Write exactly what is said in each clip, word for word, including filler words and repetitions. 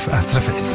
auf S R F eins.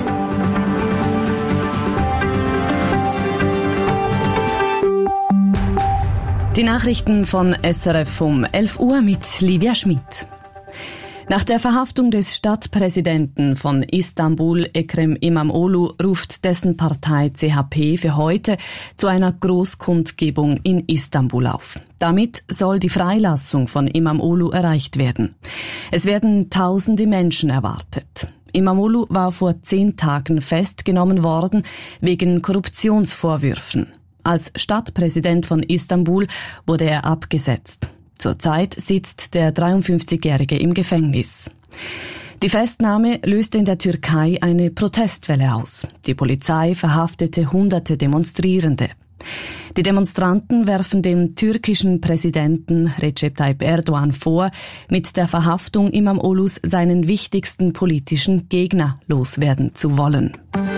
Die Nachrichten von S R F um elf Uhr mit Livia Schmidt. Nach der Verhaftung des Stadtpräsidenten von Istanbul, Ekrem İmamoğlu, ruft dessen Partei C H P für heute zu einer Großkundgebung in Istanbul auf. Damit soll die Freilassung von İmamoğlu erreicht werden. Es werden tausende Menschen erwartet. İmamoğlu war vor zehn Tagen festgenommen worden wegen Korruptionsvorwürfen. Als Stadtpräsident von Istanbul wurde er abgesetzt. Zurzeit sitzt der dreiundfünfzigjährige im Gefängnis. Die Festnahme löste in der Türkei eine Protestwelle aus. Die Polizei verhaftete hunderte Demonstrierende. Die Demonstranten werfen dem türkischen Präsidenten Recep Tayyip Erdogan vor, mit der Verhaftung İmamoğlu's seinen wichtigsten politischen Gegner loswerden zu wollen.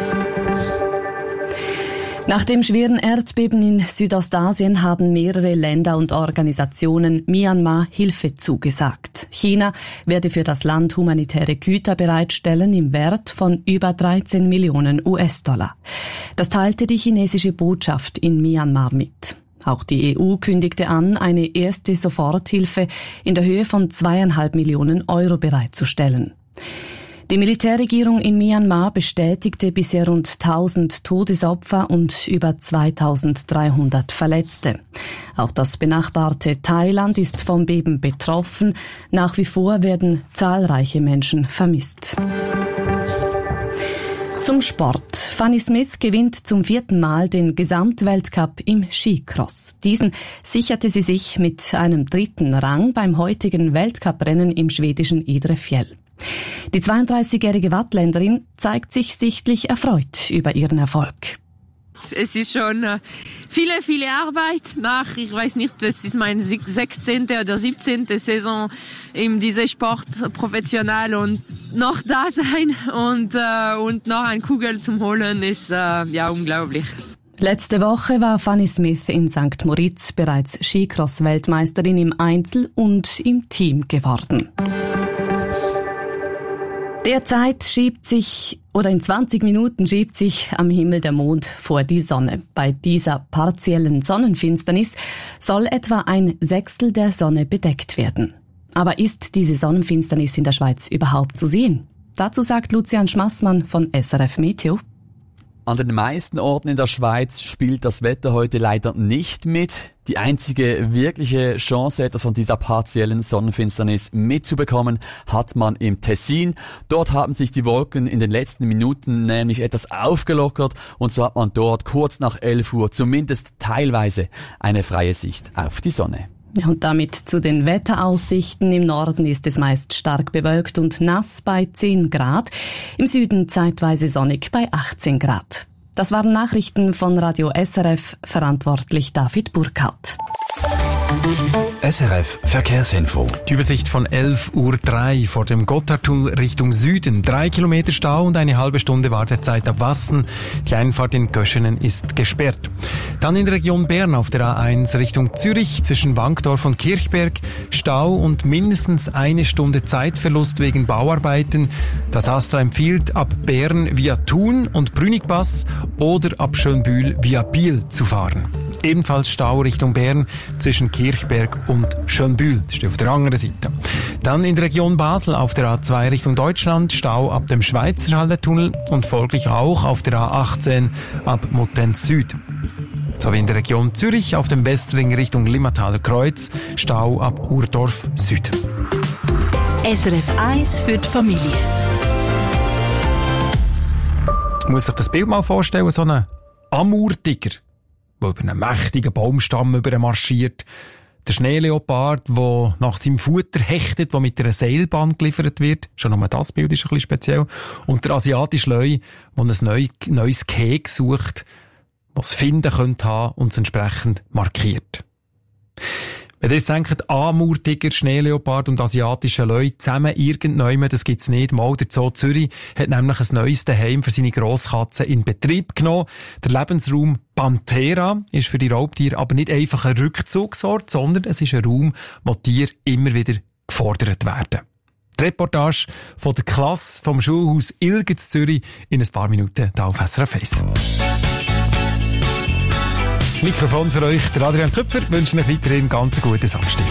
Nach dem schweren Erdbeben in Südostasien haben mehrere Länder und Organisationen Myanmar Hilfe zugesagt. China werde für das Land humanitäre Güter bereitstellen im Wert von über dreizehn Millionen U S-Dollar. Das teilte die chinesische Botschaft in Myanmar mit. Auch die E U kündigte an, eine erste Soforthilfe in der Höhe von zweieinhalb Millionen Euro bereitzustellen. Die Militärregierung in Myanmar bestätigte bisher rund tausend Todesopfer und über zweitausenddreihundert Verletzte. Auch das benachbarte Thailand ist vom Beben betroffen. Nach wie vor werden zahlreiche Menschen vermisst. Zum Sport. Fanny Smith gewinnt zum vierten Mal den Gesamtweltcup im Skicross. Diesen sicherte sie sich mit einem dritten Rang beim heutigen Weltcuprennen im schwedischen Idre Fjäll. Die zweiunddreißigjährige Wattländerin zeigt sich sichtlich erfreut über ihren Erfolg. Es ist schon äh, viele, viele Arbeit nach, ich weiß nicht, das ist meine sechzehnte oder siebzehnte Saison in diesem Sport professionell und noch da sein und, äh, und noch eine Kugel zum Holen ist äh, ja unglaublich. Letzte Woche war Fanny Smith in Sankt Moritz bereits Skicross-Weltmeisterin im Einzel und im Team geworden. Derzeit schiebt sich, oder in zwanzig Minuten schiebt sich am Himmel der Mond vor die Sonne. Bei dieser partiellen Sonnenfinsternis soll etwa ein Sechstel der Sonne bedeckt werden. Aber ist diese Sonnenfinsternis in der Schweiz überhaupt zu sehen? Dazu sagt Lucian Schmassmann von S R F Meteo. An den meisten Orten in der Schweiz spielt das Wetter heute leider nicht mit. Die einzige wirkliche Chance, etwas von dieser partiellen Sonnenfinsternis mitzubekommen, hat man im Tessin. Dort haben sich die Wolken in den letzten Minuten nämlich etwas aufgelockert und so hat man dort kurz nach elf Uhr zumindest teilweise eine freie Sicht auf die Sonne. Und damit zu den Wetteraussichten. Im Norden ist es meist stark bewölkt und nass bei zehn Grad. Im Süden zeitweise sonnig bei achtzehn Grad. Das waren Nachrichten von Radio S R F, verantwortlich David Burkhardt. S R F Verkehrsinfo. Die Übersicht von elf Uhr drei vor dem Gotthardtunnel Richtung Süden. Drei Kilometer Stau und eine halbe Stunde Wartezeit ab Wassen. Die Einfahrt in Göschenen ist gesperrt. Dann in der Region Bern auf der A eins Richtung Zürich zwischen Wankdorf und Kirchberg. Stau und mindestens eine Stunde Zeitverlust wegen Bauarbeiten. Das ASTRA empfiehlt, ab Bern via Thun und Brünnigpass oder ab Schönbühl via Biel zu fahren. Ebenfalls Stau Richtung Bern zwischen Kirchberg und Schönbühl. Das steht auf der anderen Seite. Dann in der Region Basel auf der A zwei Richtung Deutschland Stau ab dem Schweizerhalde-Tunnel und folglich auch auf der A achtzehn ab Muttenz Süd. Sowie in der Region Zürich auf dem Westring Richtung Limmataler Kreuz Stau ab Urdorf Süd. S R F eins für die Familie. Man muss sich das Bild mal vorstellen, so ein Amurtiger, der über einen mächtigen Baumstamm übermarschiert. Der Schneeleopard, der nach seinem Futter hechtet, der mit einer Seilbahn geliefert wird. Schon nur das Bild ist ein bisschen speziell. Und der asiatische Löwe, der ein neu, neues Gehege sucht, was es finden könnte haben und es entsprechend markiert. Wenn ihr jetzt denkt, Amurtiger, Schneeleopard und asiatische Löwe zusammen irgendjemand, das gibt's nicht. Mal der Zoo Zürich hat nämlich ein neues Heim für seine Grosskatzen in Betrieb genommen. Der Lebensraum Panthera ist für die Raubtiere aber nicht einfach ein Rückzugsort, sondern es ist ein Raum, wo Tiere immer wieder gefordert werden. Die Reportage von der Klasse vom Schulhaus Ilgen in Zürich in ein paar Minuten hier auf S R F eins. Mikrofon für euch, der Adrian Köpfer, wünsche euch weiterhin ganz guten Samstag.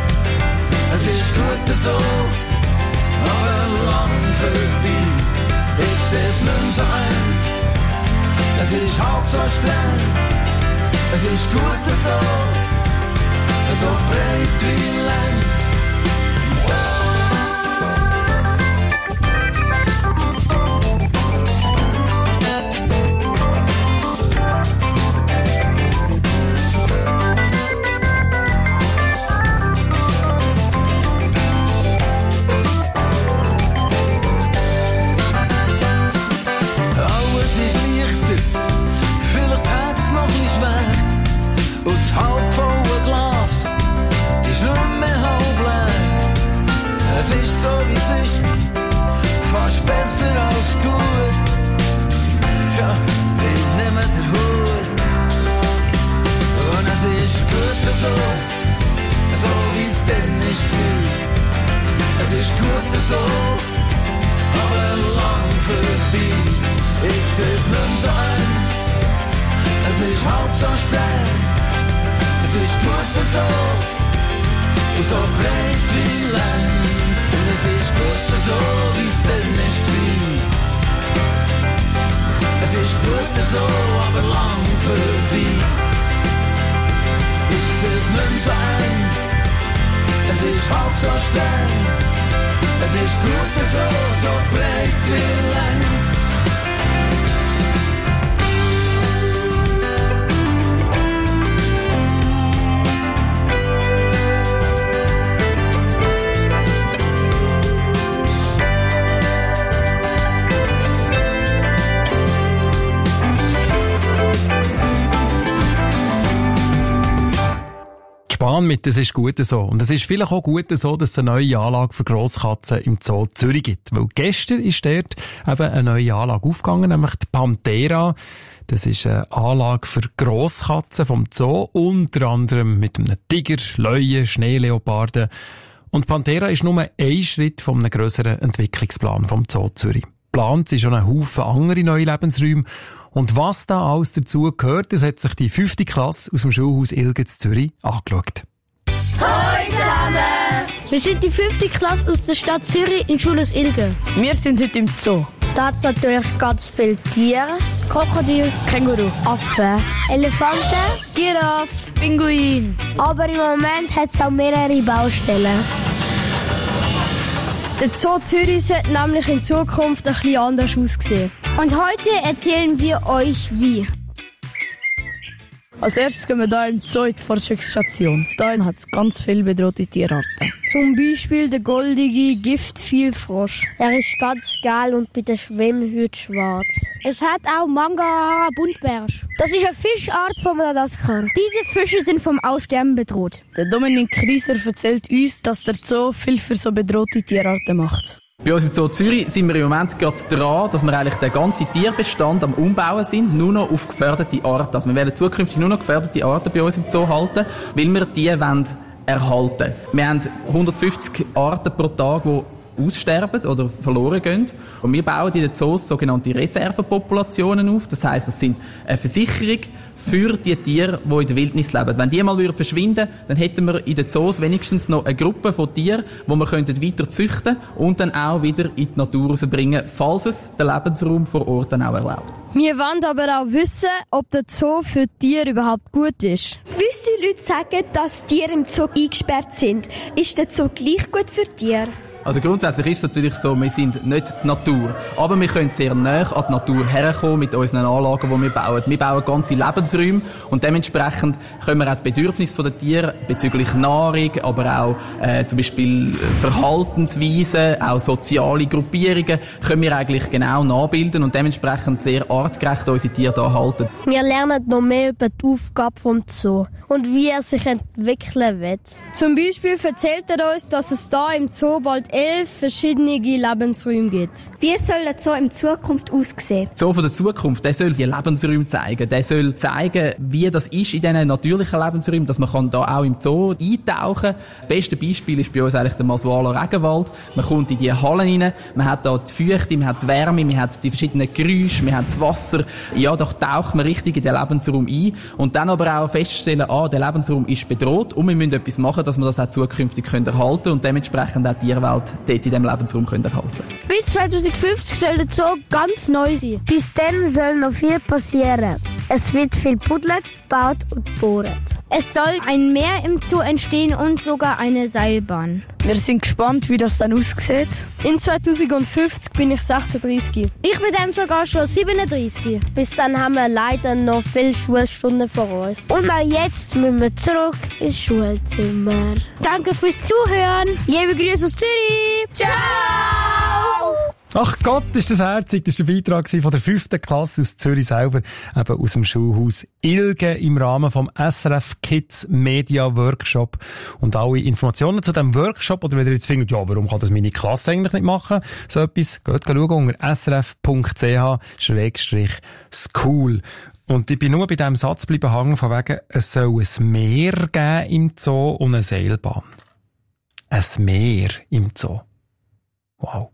Es ist gut so, aber lang vorbei. Ich seh's nicht so ein. Es ist halb so streng, es ist gut so, so breit wie lang. Es ist so wie es ist, fast besser als gut. Tja, ich nehme den Hut. Und es ist gut so, so wie es denn ist war. Es ist gut so, aber lang vorbei. Ich seh's nicht so ein, es ist halb so streng. Es ist gut so, so breit wie lang. Und es ist gut so, wie es denn ist war. Es ist gut so, aber lang vorbei. Ich seh's nicht so ein, es ist halb so streng. Es ist gut so, so breit wie lang. Mit, das ist gut so. Und es ist vielleicht auch gut so, dass es eine neue Anlage für Grosskatzen im Zoo Zürich gibt. Weil gestern ist dort eben eine neue Anlage aufgegangen, nämlich die Panthera. Das ist eine Anlage für Grosskatzen vom Zoo, unter anderem mit einem Tiger, Löwen, Schneeleoparden. Und Panthera ist nur ein Schritt von einem grösseren Entwicklungsplan vom Zoo Zürich. Geplant sind schon ein Haufen andere neue Lebensräume. Und was da alles dazu gehört, das hat sich die fünfte Klasse aus dem Schulhaus Ilgen in Zürich angeschaut. Hallo zusammen! Wir sind die fünfte Klasse aus der Stadt Zürich in Schulhaus Ilgen. Wir sind heute im Zoo. Da hat es natürlich ganz viele Tiere. Krokodil, Känguru, Affen, Elefanten, Giraffe, Pinguin. Aber im Moment hat es auch mehrere Baustellen. Der Zoo Zürich sollte nämlich in Zukunft ein bisschen anders aussehen. Und heute erzählen wir euch wie. Als erstes gehen wir hier im Zoo in die Forschungsstation. Hier hat es ganz viele bedrohte Tierarten. Zum Beispiel der goldige Giftviehfrosch. Er ist ganz gelb und bei der Schwimmhütte schwarz. Es hat auch Mangara Buntbarsch. Das ist eine Fischart von Madagaskar. Diese Fische sind vom Aussterben bedroht. Der Dominik Kreiser erzählt uns, dass der Zoo viel für so bedrohte Tierarten macht. Bei uns im Zoo Zürich sind wir im Moment gerade dran, dass wir eigentlich den ganzen Tierbestand am Umbauen sind, nur noch auf gefährdete Arten. Also wir werden zukünftig nur noch gefährdete Arten bei uns im Zoo halten, weil wir die wollen erhalten. Wir haben hundertfünfzig Arten pro Tag, die aussterben oder verloren gehen. Und wir bauen in den Zoos sogenannte Reservepopulationen auf. Das heisst, es sind eine Versicherung für die Tiere, die in der Wildnis leben. Wenn die mal verschwinden würden, dann hätten wir in den Zoos wenigstens noch eine Gruppe von Tieren, die wir weiter züchten und dann auch wieder in die Natur rausbringen, falls es den Lebensraum vor Ort dann auch erlaubt. Wir wollen aber auch wissen, ob der Zoo für Tiere überhaupt gut ist. Gewisse Leute sagen, dass Tiere im Zoo eingesperrt sind. Ist der Zoo gleich gut für Tiere? Also grundsätzlich ist es natürlich so, wir sind nicht die Natur. Aber wir können sehr nah an die Natur herkommen mit unseren Anlagen, die wir bauen. Wir bauen ganze Lebensräume und dementsprechend können wir auch die Bedürfnisse der Tiere bezüglich Nahrung, aber auch äh, zum Beispiel Verhaltensweisen, auch soziale Gruppierungen, können wir eigentlich genau nachbilden und dementsprechend sehr artgerecht unsere Tiere da halten. Wir lernen noch mehr über die Aufgabe vom Zoo und wie er sich entwickeln wird. Zum Beispiel erzählt er uns, dass es da im Zoo bald elf verschiedene Lebensräume gibt. Wie soll der Zoo in Zukunft aussehen? Der Zoo von der Zukunft, der soll die Lebensräume zeigen. Der soll zeigen, wie das ist in diesen natürlichen Lebensräumen, dass man kann da auch im Zoo eintauchen kann. Das beste Beispiel ist bei uns eigentlich der Masualer Regenwald. Man kommt in die Hallen rein, man hat da die Feuchte, man hat die Wärme, man hat die verschiedenen Geräusche, man hat das Wasser. Ja, da taucht man richtig in den Lebensraum ein. Und dann aber auch feststellen, ah, der Lebensraum ist bedroht und wir müssen etwas machen, dass wir das auch zukünftig erhalten können und dementsprechend auch die Tierwelt dort in diesem Lebensraum können erhalten können. Bis zwanzig fünfzig soll der Zoo ganz neu sein. Bis dann soll noch viel passieren. Es wird viel buddelt, gebaut und gebohrt. Es soll ein Meer im Zoo entstehen und sogar eine Seilbahn. Wir sind gespannt, wie das dann aussieht. In zwanzig fünfzig bin ich sechsunddreißig. Ich bin dann sogar schon siebenunddreißig. Bis dann haben wir leider noch viele Schulstunden vor uns. Und auch jetzt müssen wir zurück ins Schulzimmer. Danke fürs Zuhören. Liebe Grüße aus Zürich. Ciao! Ach Gott, ist das herzig. Das war der Beitrag von der fünften Klasse aus Zürich selber, eben aus dem Schulhaus Ilgen im Rahmen vom S R F Kids Media Workshop. Und alle Informationen zu diesem Workshop, oder wenn ihr jetzt findet, ja, warum kann das meine Klasse eigentlich nicht machen, so etwas, geht schauen unter s r f punkt c h schrägstrich school. Und ich bin nur bei diesem Satz bleiben hängen, von wegen, es soll ein Meer geben im Zoo und eine Seilbahn. Ein Meer im Zoo. Wow.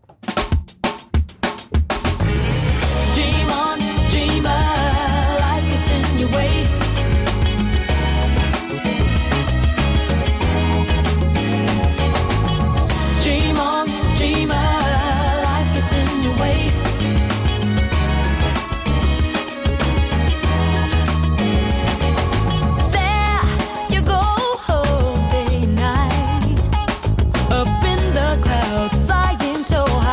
Up in the clouds, flying so high.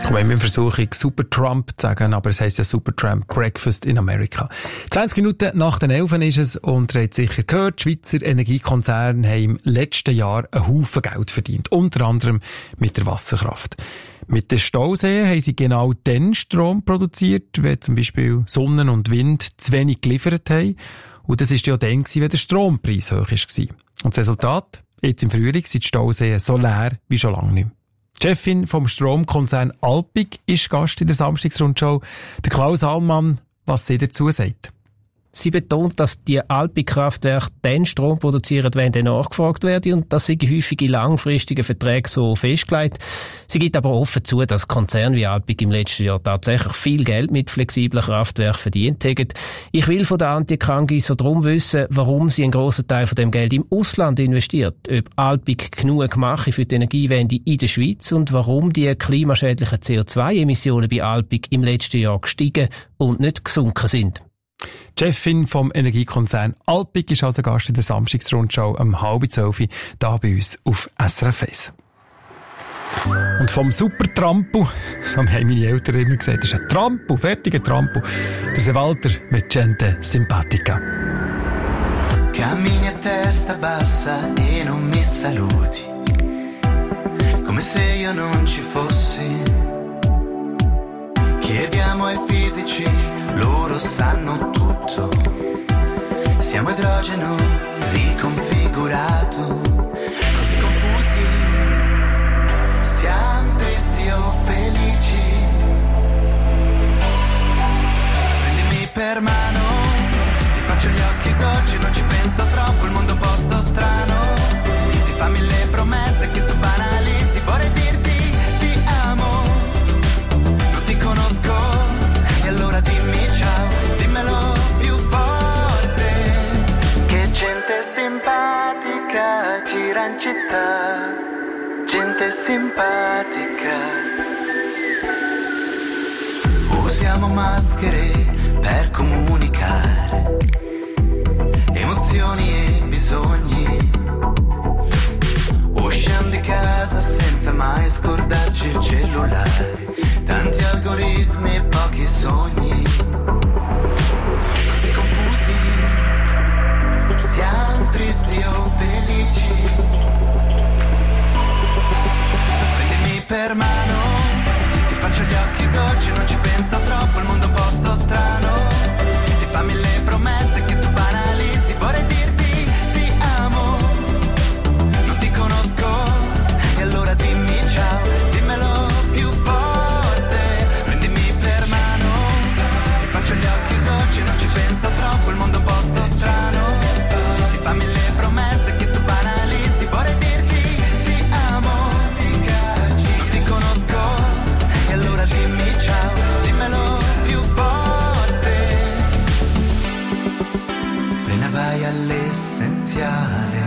Wenn wir versuchen, Super Trump zu sagen, aber es heisst ja Super Trump Breakfast in America. zwanzig Minuten nach den elf ist es und ihr habt sicher gehört, die Schweizer Energiekonzerne haben im letzten Jahr einen Haufen Geld verdient. Unter anderem mit der Wasserkraft. Mit den Stauseen haben sie genau den Strom produziert, wenn zum Beispiel Sonne und Wind zu wenig geliefert haben. Und das war ja dann, wenn der Strompreis hoch war. Und das Resultat? Jetzt im Frühling sind die Stauseen so leer wie schon lange nicht mehr. Die Chefin vom Stromkonzern Alpiq ist Gast in der Samstagsrundschau. Der Klaus Allmann, was sie dazu sagt. Sie betont, dass die Alpiq-Kraftwerke den Strom produzieren, wenn der nachgefragt werde, und das sind häufig in langfristigen Verträgen so festgelegt. Sie gibt aber offen zu, dass Konzerne wie Alpiq im letzten Jahr tatsächlich viel Geld mit flexiblen Kraftwerken verdient haben. Ich will von der Antje Kangis so darum wissen, warum sie einen grossen Teil von dem Geld im Ausland investiert, ob Alpiq genug mache für die Energiewende in der Schweiz und warum die klimaschädlichen C O zwei Emissionen bei Alpiq im letzten Jahr gestiegen und nicht gesunken sind. Die Chefin vom Energiekonzern Alpiq ist also Gast in der Samstagsrundschau um halb zwölf da bei uns auf S R F eins. Und vom Super Trampo, so haben meine Eltern immer gesagt, das ist ein Trampo, fertiger Trampo. Der Seewalter mit Gente Simpatica. Cammini a testa bassa e non mi saluti, come se io non ci fossi. Chiediamo ai fisici, loro sanno tutto. Siamo idrogeno riconfigurato, così confusi. Siamo tristi o felici. Prendimi per mano, ti faccio gli occhi dolci, non ci penso troppo, il mondo è un posto strano. Ti fa mille promesse che tu banalizzi, vorrei dirti ti amo. Conosco, e allora dimmi ciao, dimmelo più forte. Che gente simpatica gira in città, gente simpatica. Usiamo maschere per comunicare emozioni e bisogni. Usciamo di casa senza mai scordarci il cellulare. Tanti algoritmi e pochi sogni, così confusi, siamo tristi o felici. Prendimi per mano, ti faccio gli occhi dolci, non ci penso troppo, il mondo è un posto strano. Ti fa mille promesse che tu banalizzi, vorrei dirti ti amo. Non ti conosco, e allora dimmi ciao, dimmelo più forte. Non ci penso troppo, il mondo è un posto strano. Ti fa mille promesse che tu banalizzi, vorrei dirti ti amo. Non ti conosco, e allora dimmi ciao, dimmelo più forte. Frena, vai all'essenziale.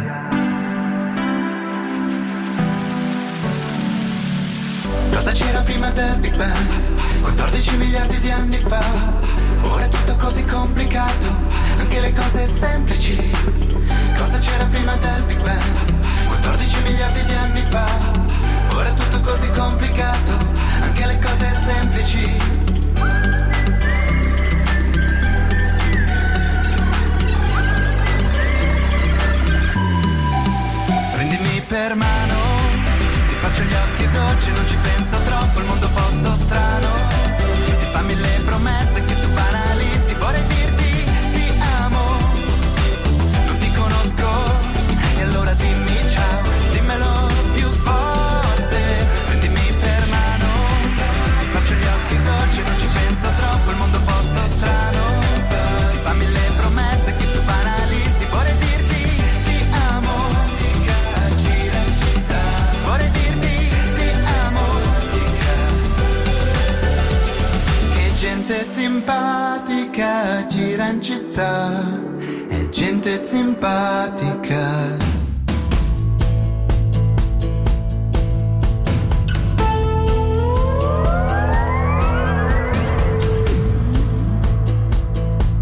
Cosa c'era prima del Big Bang? quattordici miliardi di anni fa. Ora è tutto così complicato, anche le cose semplici. Cosa c'era prima del Big Bang? quattordici miliardi di anni fa. Ora è tutto così complicato, anche le cose semplici. Prendimi per mano, ti faccio gli occhi dolci, non ci penso troppo, il mondo è un posto strano. Ti fa mille promesse che tu banalizzi, vorrei dirti ti amo. Non ti conosco, e allora dimmi ciao, dimmelo più forte. Prendimi per mano, ti faccio gli occhi dolci, non ci penso troppo, il mondo è un posto strano. Ti fa mille promesse che tu banalizzi, vorrei dirti ti amo. Vorrei dirti ti amo. Che gente simpatica gira in città, è gente simpatica.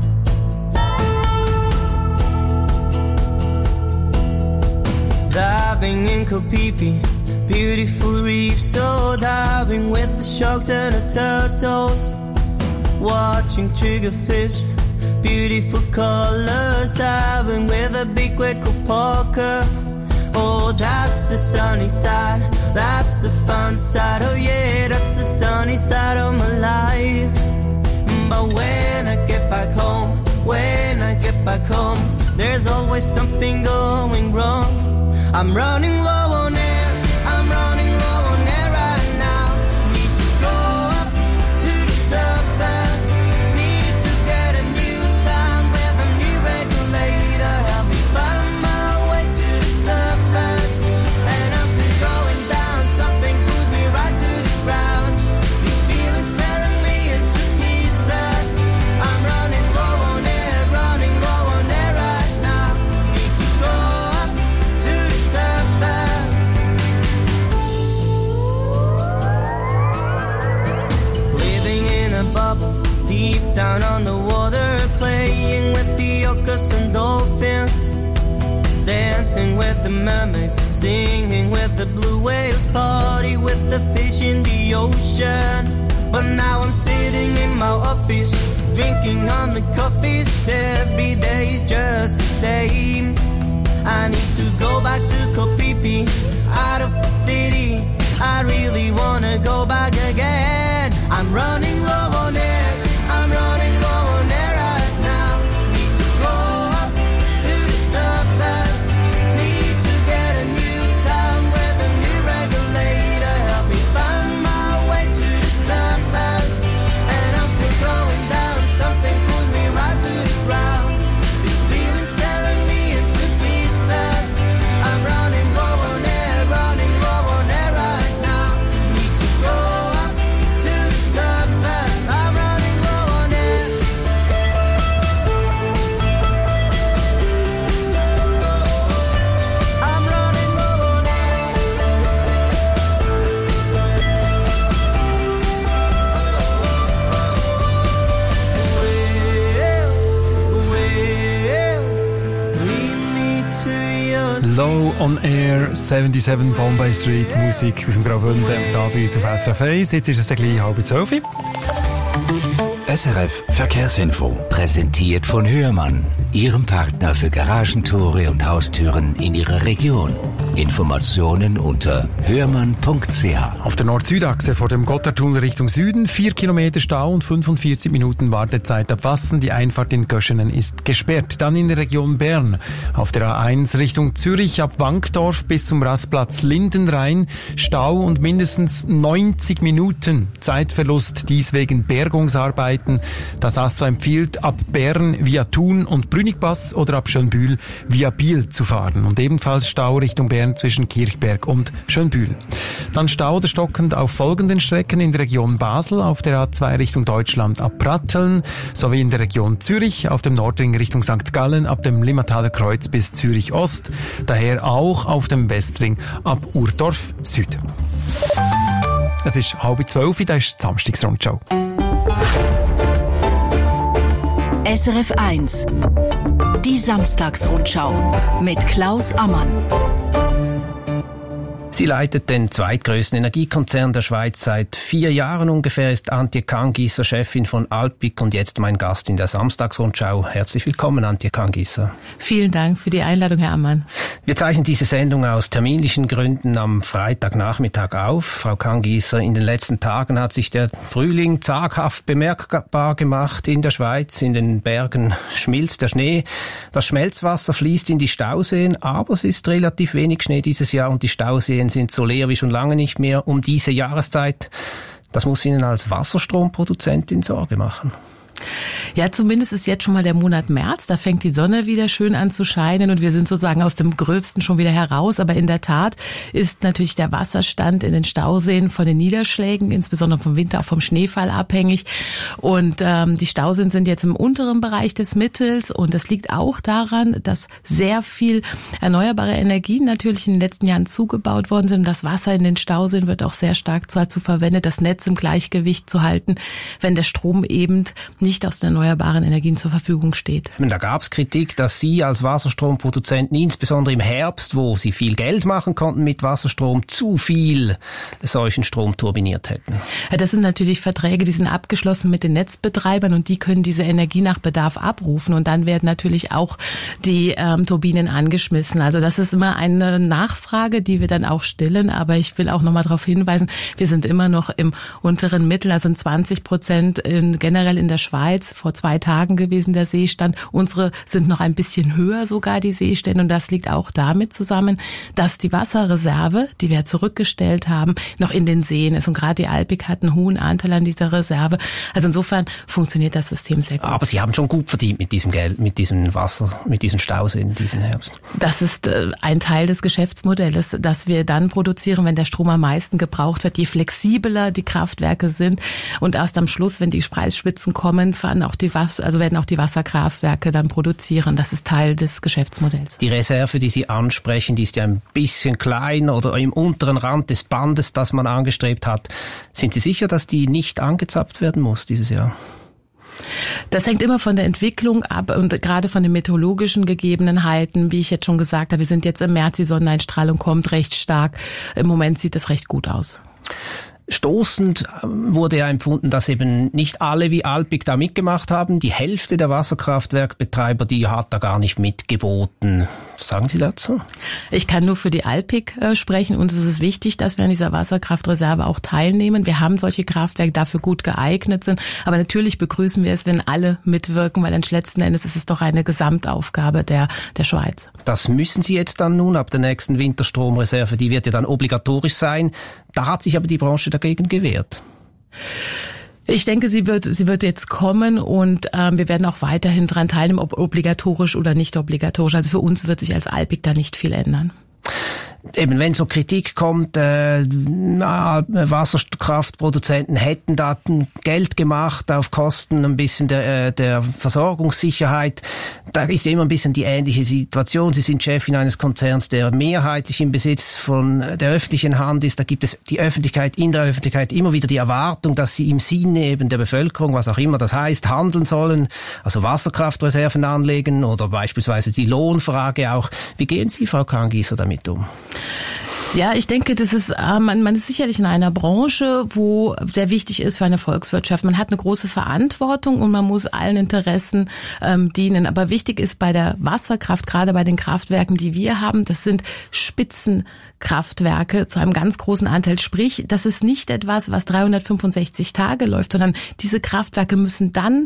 Da Diving in Kopipi, beautiful reef. So diving with the sharks and the turtles. Watching triggerfish, beautiful colors. Diving with a big Waco Parker. Oh, that's the sunny side, that's the fun side. Oh yeah, that's the sunny side of my life. But when I get back home, when I get back home, there's always something going wrong. I'm running low on air, I'm running low on air right now. Need to go up to the surface, need to get a new time with a new regulator. Help me find my way to the surface. And I'm still going down, something pulls me right to the ground. These feelings tearing me into pieces. I'm running low on air, running low on air right now. Need to go up to the surface. Living in a bubble, deep down on the water, playing with the orcas and dolphins, dancing with the mermaids, singing with the blue whales, party with the fish in the ocean. But now I'm sitting in my office, drinking on the coffees. Every day's just the same. I need to go back to Kopipi, out of the city. I really wanna go back again. I'm running low on air, I'm running low on air right now. Need to go up to the surface, need to get a new time with a new regulator. Help me find my way to the surface. And I'm still going down, something pulls me right to the ground. These feelings tearing me into pieces. I'm running low on air, running low on air right now. Need to go up to the surface. I'm running low on air. I'm running low on air. Whales, whales, lead me to your Low on Air, siebenundsiebzig Bombay Street, Musik aus dem Graubünden, da bei uns auf S R F eins. Jetzt ist es gleich halb zwölf. S R F Verkehrsinfo. Präsentiert von Hörmann, Ihrem Partner für Garagentore und Haustüren in Ihrer Region. Informationen unter hörmann punkt c h. Auf der Nord-Süd-Achse vor dem Gotthardtunnel Richtung Süden, vier Kilometer Stau und fünfundvierzig Minuten Wartezeit ab Wassen. Die Einfahrt in Göschenen ist gesperrt. Dann in der Region Bern. Auf der A eins Richtung Zürich ab Wankdorf bis zum Rastplatz Lindenrhein. Stau und mindestens neunzig Minuten Zeitverlust. Dies wegen Bergungsarbeiten. Das Astra empfiehlt, ab Bern via Thun und Brünigbach oder ab Schönbühl via Biel zu fahren. Und ebenfalls Stau Richtung Bern zwischen Kirchberg und Schönbühl. Dann Stau oder stockend auf folgenden Strecken in der Region Basel, auf der A zwei Richtung Deutschland ab Pratteln, sowie in der Region Zürich, auf dem Nordring Richtung Sankt Gallen, ab dem Limmataler Kreuz bis Zürich Ost, daher auch auf dem Westring ab Urdorf Süd. Es ist halb zwölf, da ist die Samstagsrundschau. S R F eins. Die Samstagsrundschau mit Klaus Ammann. Sie leitet den zweitgrößten Energiekonzern der Schweiz seit vier Jahren ungefähr, ist Antje Kangisser, Chefin von Alpiq und jetzt mein Gast in der Samstagsrundschau. Herzlich willkommen, Antje Kangisser. Vielen Dank für die Einladung, Herr Ammann. Wir zeichnen diese Sendung aus terminlichen Gründen am Freitagnachmittag auf. Frau Kangisser, in den letzten Tagen hat sich der Frühling zaghaft bemerkbar gemacht in der Schweiz. In den Bergen schmilzt der Schnee. Das Schmelzwasser fließt in die Stauseen, aber es ist relativ wenig Schnee dieses Jahr und die Stauseen sind so leer wie schon lange nicht mehr um diese Jahreszeit. Das muss Ihnen als Wasserstromproduzentin Sorge machen. Ja, zumindest ist jetzt schon mal der Monat März, da fängt die Sonne wieder schön an zu scheinen und wir sind sozusagen aus dem Gröbsten schon wieder heraus. Aber in der Tat ist natürlich der Wasserstand in den Stauseen von den Niederschlägen, insbesondere vom Winter, auch vom Schneefall abhängig. Und ähm, die Stauseen sind jetzt im unteren Bereich des Mittels und das liegt auch daran, dass sehr viel erneuerbare Energien natürlich in den letzten Jahren zugebaut worden sind. Das Wasser in den Stauseen wird auch sehr stark dazu verwendet, das Netz im Gleichgewicht zu halten, wenn der Strom eben nicht nicht aus den erneuerbaren Energien zur Verfügung steht. Da gab es Kritik, dass Sie als Wasserstromproduzenten, insbesondere im Herbst, wo Sie viel Geld machen konnten mit Wasserstrom, zu viel solchen Strom turbiniert hätten. Ja, das sind natürlich Verträge, die sind abgeschlossen mit den Netzbetreibern und die können diese Energie nach Bedarf abrufen und dann werden natürlich auch die ähm, Turbinen angeschmissen. Also das ist immer eine Nachfrage, die wir dann auch stillen, aber ich will auch nochmal darauf hinweisen, wir sind immer noch im unteren Mittel, also zwanzig Prozent in, generell in der Schweiz, vor zwei Tagen gewesen der Seestand. Unsere sind noch ein bisschen höher sogar, die Seestände, und das liegt auch damit zusammen, dass die Wasserreserve, die wir zurückgestellt haben, noch in den Seen ist und gerade die Alpik hat einen hohen Anteil an dieser Reserve. Also insofern funktioniert das System sehr gut. Aber Sie haben schon gut verdient mit diesem Geld, mit diesem Wasser, mit diesen Stauseen diesen Herbst. Das ist äh, ein Teil des Geschäftsmodells, dass wir dann produzieren, wenn der Strom am meisten gebraucht wird, je flexibler die Kraftwerke sind und erst am Schluss, wenn die Preisspitzen kommen, fahren auch die Was- also werden auch die Wasserkraftwerke dann produzieren. Das ist Teil des Geschäftsmodells. Die Reserve, die Sie ansprechen, die ist ja ein bisschen klein oder im unteren Rand des Bandes, das man angestrebt hat. Sind Sie sicher, dass die nicht angezapft werden muss dieses Jahr? Das hängt immer von der Entwicklung ab und gerade von den meteorologischen Gegebenheiten. Wie ich jetzt schon gesagt habe, wir sind jetzt im März, die Sonneneinstrahlung kommt recht stark. Im Moment sieht es recht gut aus. Stoßend wurde ja empfunden, dass eben nicht alle wie Alpiq da mitgemacht haben. Die Hälfte der Wasserkraftwerkbetreiber, die hat da gar nicht mitgeboten. Was sagen Sie dazu? Ich kann nur für die Alpiq äh, sprechen. Uns ist es wichtig, dass wir an dieser Wasserkraftreserve auch teilnehmen. Wir haben solche Kraftwerke, die dafür gut geeignet sind. Aber natürlich begrüßen wir es, wenn alle mitwirken, weil letzten Endes ist es doch eine Gesamtaufgabe der, der Schweiz. Das müssen Sie jetzt dann nun ab der nächsten Winterstromreserve. Die wird ja dann obligatorisch sein. Da hat sich aber die Branche dagegen gewehrt. Ich denke, sie wird, sie wird jetzt kommen und ähm, wir werden auch weiterhin dran teilnehmen, ob obligatorisch oder nicht obligatorisch. Also für uns wird sich als Alpiq da nicht viel ändern. Eben, wenn so Kritik kommt, äh, na, Wasserkraftproduzenten hätten da Geld gemacht auf Kosten ein bisschen der, der Versorgungssicherheit. Da ist immer ein bisschen die ähnliche Situation. Sie sind Chefin eines Konzerns, der mehrheitlich im Besitz von der öffentlichen Hand ist. Da gibt es die Öffentlichkeit, in der Öffentlichkeit immer wieder die Erwartung, dass sie im Sinne eben der Bevölkerung, was auch immer das heißt, handeln sollen, also Wasserkraftreserven anlegen oder beispielsweise die Lohnfrage auch. Wie gehen Sie, Frau Kahn-Giesser, damit um? Ja, ich denke, das ist, man, man ist sicherlich in einer Branche, wo sehr wichtig ist für eine Volkswirtschaft. Man hat eine große Verantwortung und man muss allen Interessen ähm, dienen. Aber wichtig ist bei der Wasserkraft, gerade bei den Kraftwerken, die wir haben, das sind Spitzenkraftwerke zu einem ganz großen Anteil. Sprich, das ist nicht etwas, was dreihundertfünfundsechzig Tage läuft, sondern diese Kraftwerke müssen dann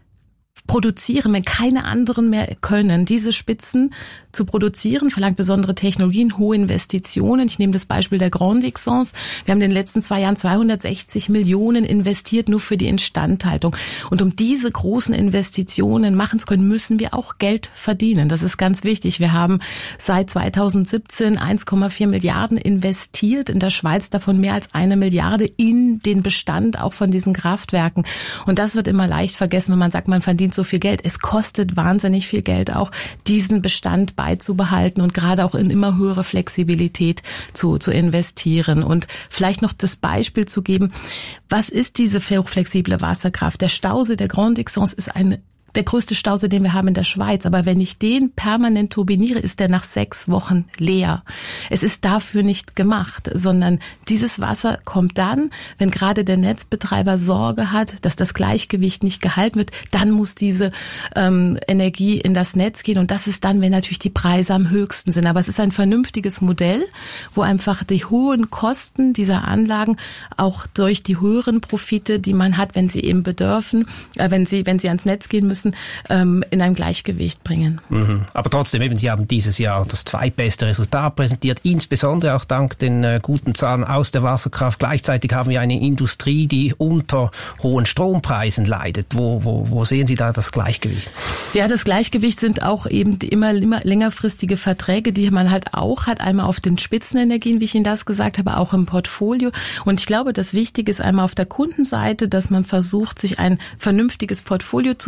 produzieren, wenn keine anderen mehr können. Diese Spitzen zu produzieren verlangt besondere Technologien, hohe Investitionen. Ich nehme das Beispiel der Grande Exence. Wir haben in den letzten zwei Jahren zweihundertsechzig Millionen investiert, nur für die Instandhaltung. Und um diese großen Investitionen machen zu können, müssen wir auch Geld verdienen. Das ist ganz wichtig. Wir haben seit zweitausendsiebzehn eins Komma vier Milliarden investiert in der Schweiz, davon mehr als eine Milliarde in den Bestand auch von diesen Kraftwerken. Und das wird immer leicht vergessen, wenn man sagt, man verdient so viel Geld. Es kostet wahnsinnig viel Geld auch, diesen Bestand beizubehalten und gerade auch in immer höhere Flexibilität zu, zu investieren. Und vielleicht noch das Beispiel zu geben, was ist diese hochflexible Wasserkraft? Der Stausee der Grande Exence ist ein der größte Stausee, den wir haben in der Schweiz. Aber wenn ich den permanent turbiniere, ist der nach sechs Wochen leer. Es ist dafür nicht gemacht, sondern dieses Wasser kommt dann, wenn gerade der Netzbetreiber Sorge hat, dass das Gleichgewicht nicht gehalten wird, dann muss diese ähm, Energie in das Netz gehen. Und das ist dann, wenn natürlich die Preise am höchsten sind. Aber es ist ein vernünftiges Modell, wo einfach die hohen Kosten dieser Anlagen auch durch die höheren Profite, die man hat, wenn sie eben bedürfen, äh, wenn sie, wenn sie ans Netz gehen müssen, in einem Gleichgewicht bringen. Mhm. Aber trotzdem, eben, Sie haben dieses Jahr das zweitbeste Resultat präsentiert, insbesondere auch dank den äh, guten Zahlen aus der Wasserkraft. Gleichzeitig haben wir eine Industrie, die unter hohen Strompreisen leidet. Wo, wo, wo sehen Sie da das Gleichgewicht? Ja, das Gleichgewicht sind auch eben immer, immer längerfristige Verträge, die man halt auch hat, einmal auf den Spitzenenergien, wie ich Ihnen das gesagt habe, auch im Portfolio. Und ich glaube, das Wichtige ist einmal auf der Kundenseite, dass man versucht, sich ein vernünftiges Portfolio zuzulegen.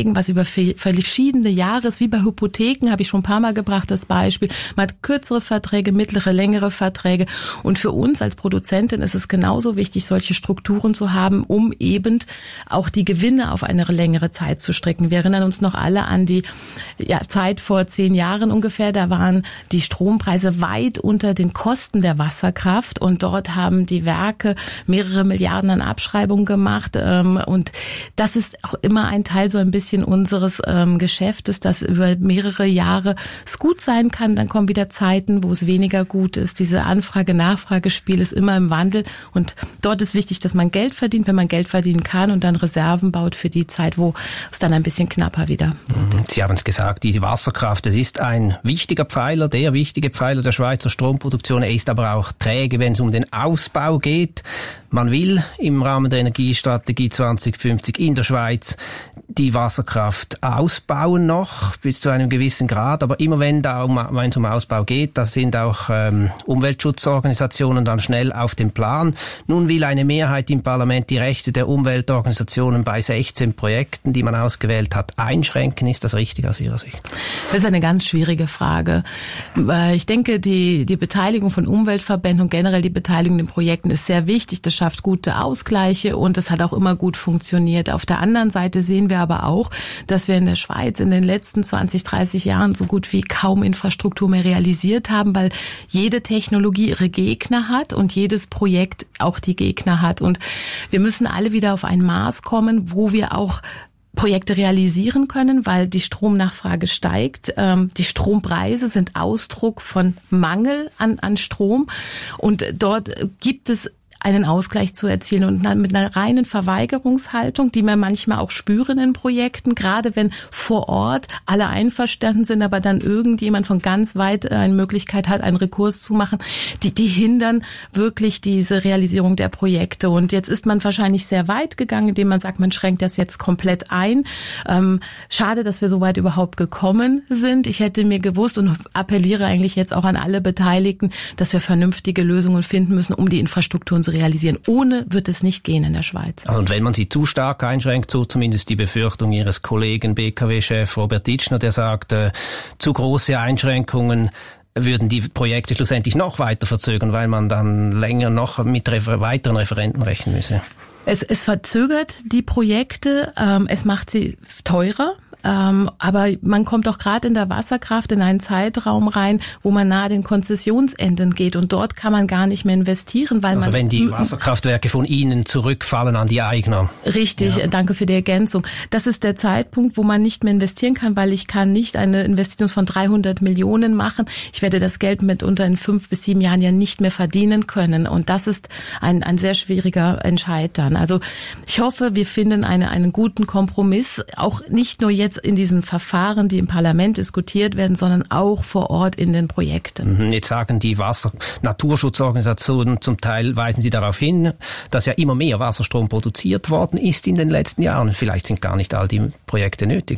Verträgen, was über verschiedene Jahre ist, wie bei Hypotheken, habe ich schon ein paar Mal gebracht, das Beispiel. Man hat kürzere Verträge, mittlere, längere Verträge. Und für uns als Produzentin ist es genauso wichtig, solche Strukturen zu haben, um eben auch die Gewinne auf eine längere Zeit zu strecken. Wir erinnern uns noch alle an die ja, Zeit vor zehn Jahren ungefähr. Da waren die Strompreise weit unter den Kosten der Wasserkraft und dort haben die Werke mehrere Milliarden an Abschreibungen gemacht. Und das ist auch immer ein Teil so ein bisschen unseres Geschäftes, dass über mehrere Jahre es gut sein kann. Dann kommen wieder Zeiten, wo es weniger gut ist. Diese Anfrage-Nachfragespiel ist immer im Wandel und dort ist wichtig, dass man Geld verdient, wenn man Geld verdienen kann und dann Reserven baut für die Zeit, wo es dann ein bisschen knapper wieder wird. Sie haben es gesagt, diese Wasserkraft, das ist ein wichtiger Pfeiler, der wichtige Pfeiler der Schweizer Stromproduktion. Er ist aber auch träge, wenn es um den Ausbau geht. Man will im Rahmen der Energiestrategie zwanzig fünfzig in der Schweiz die Wasserkraft ausbauen noch bis zu einem gewissen Grad, aber immer wenn da um, wenn es um Ausbau geht, da sind auch ähm, Umweltschutzorganisationen dann schnell auf dem Plan. Nun will eine Mehrheit im Parlament die Rechte der Umweltorganisationen bei sechzehn Projekten, die man ausgewählt hat, einschränken. Ist das richtig aus Ihrer Sicht? Das ist eine ganz schwierige Frage. Ich denke, die, die Beteiligung von Umweltverbänden und generell die Beteiligung in Projekten ist sehr wichtig. Das schafft gute Ausgleiche und das hat auch immer gut funktioniert. Auf der anderen Seite sehen wir aber auch, dass wir in der Schweiz in den letzten zwanzig, dreißig Jahren so gut wie kaum Infrastruktur mehr realisiert haben, weil jede Technologie ihre Gegner hat und jedes Projekt auch die Gegner hat. Und wir müssen alle wieder auf ein Maß kommen, wo wir auch Projekte realisieren können, weil die Stromnachfrage steigt. Die Strompreise sind Ausdruck von Mangel an, an Strom und dort gibt es einen Ausgleich zu erzielen und dann mit einer reinen Verweigerungshaltung, die wir manchmal auch spüren in Projekten, gerade wenn vor Ort alle einverstanden sind, aber dann irgendjemand von ganz weit eine Möglichkeit hat, einen Rekurs zu machen, die, die hindern wirklich diese Realisierung der Projekte. Und jetzt ist man wahrscheinlich sehr weit gegangen, indem man sagt, man schränkt das jetzt komplett ein. Ähm, schade, dass wir so weit überhaupt gekommen sind. Ich hätte mir gewusst und appelliere eigentlich jetzt auch an alle Beteiligten, dass wir vernünftige Lösungen finden müssen, um die Infrastrukturen zu realisieren. Ohne wird es nicht gehen in der Schweiz. Also und wenn man sie zu stark einschränkt, so zumindest die Befürchtung Ihres Kollegen B K W-Chef Robert Ditschner, der sagt, äh, zu große Einschränkungen würden die Projekte schlussendlich noch weiter verzögern, weil man dann länger noch mit refer- weiteren Referenten rechnen müsse. Es, es verzögert die Projekte, ähm, es macht sie teurer. Ähm, aber man kommt doch gerade in der Wasserkraft in einen Zeitraum rein, wo man nahe den Konzessionsenden geht und dort kann man gar nicht mehr investieren, weil also man... wenn die Wasserkraftwerke von Ihnen zurückfallen an die Eigner. Richtig, ja. Danke für die Ergänzung. Das ist der Zeitpunkt, wo man nicht mehr investieren kann, weil ich kann nicht eine Investition von dreihundert Millionen machen. Ich werde das Geld mitunter in fünf bis sieben Jahren ja nicht mehr verdienen können und das ist ein, ein sehr schwieriger Entscheid dann. Also ich hoffe, wir finden eine, einen guten Kompromiss, auch nicht nur jetzt in diesen Verfahren, die im Parlament diskutiert werden, sondern auch vor Ort in den Projekten. Jetzt sagen die Wasser- Naturschutzorganisationen zum Teil, weisen sie darauf hin, dass ja immer mehr Wasserstrom produziert worden ist in den letzten Jahren. Vielleicht sind gar nicht all die Projekte nötig.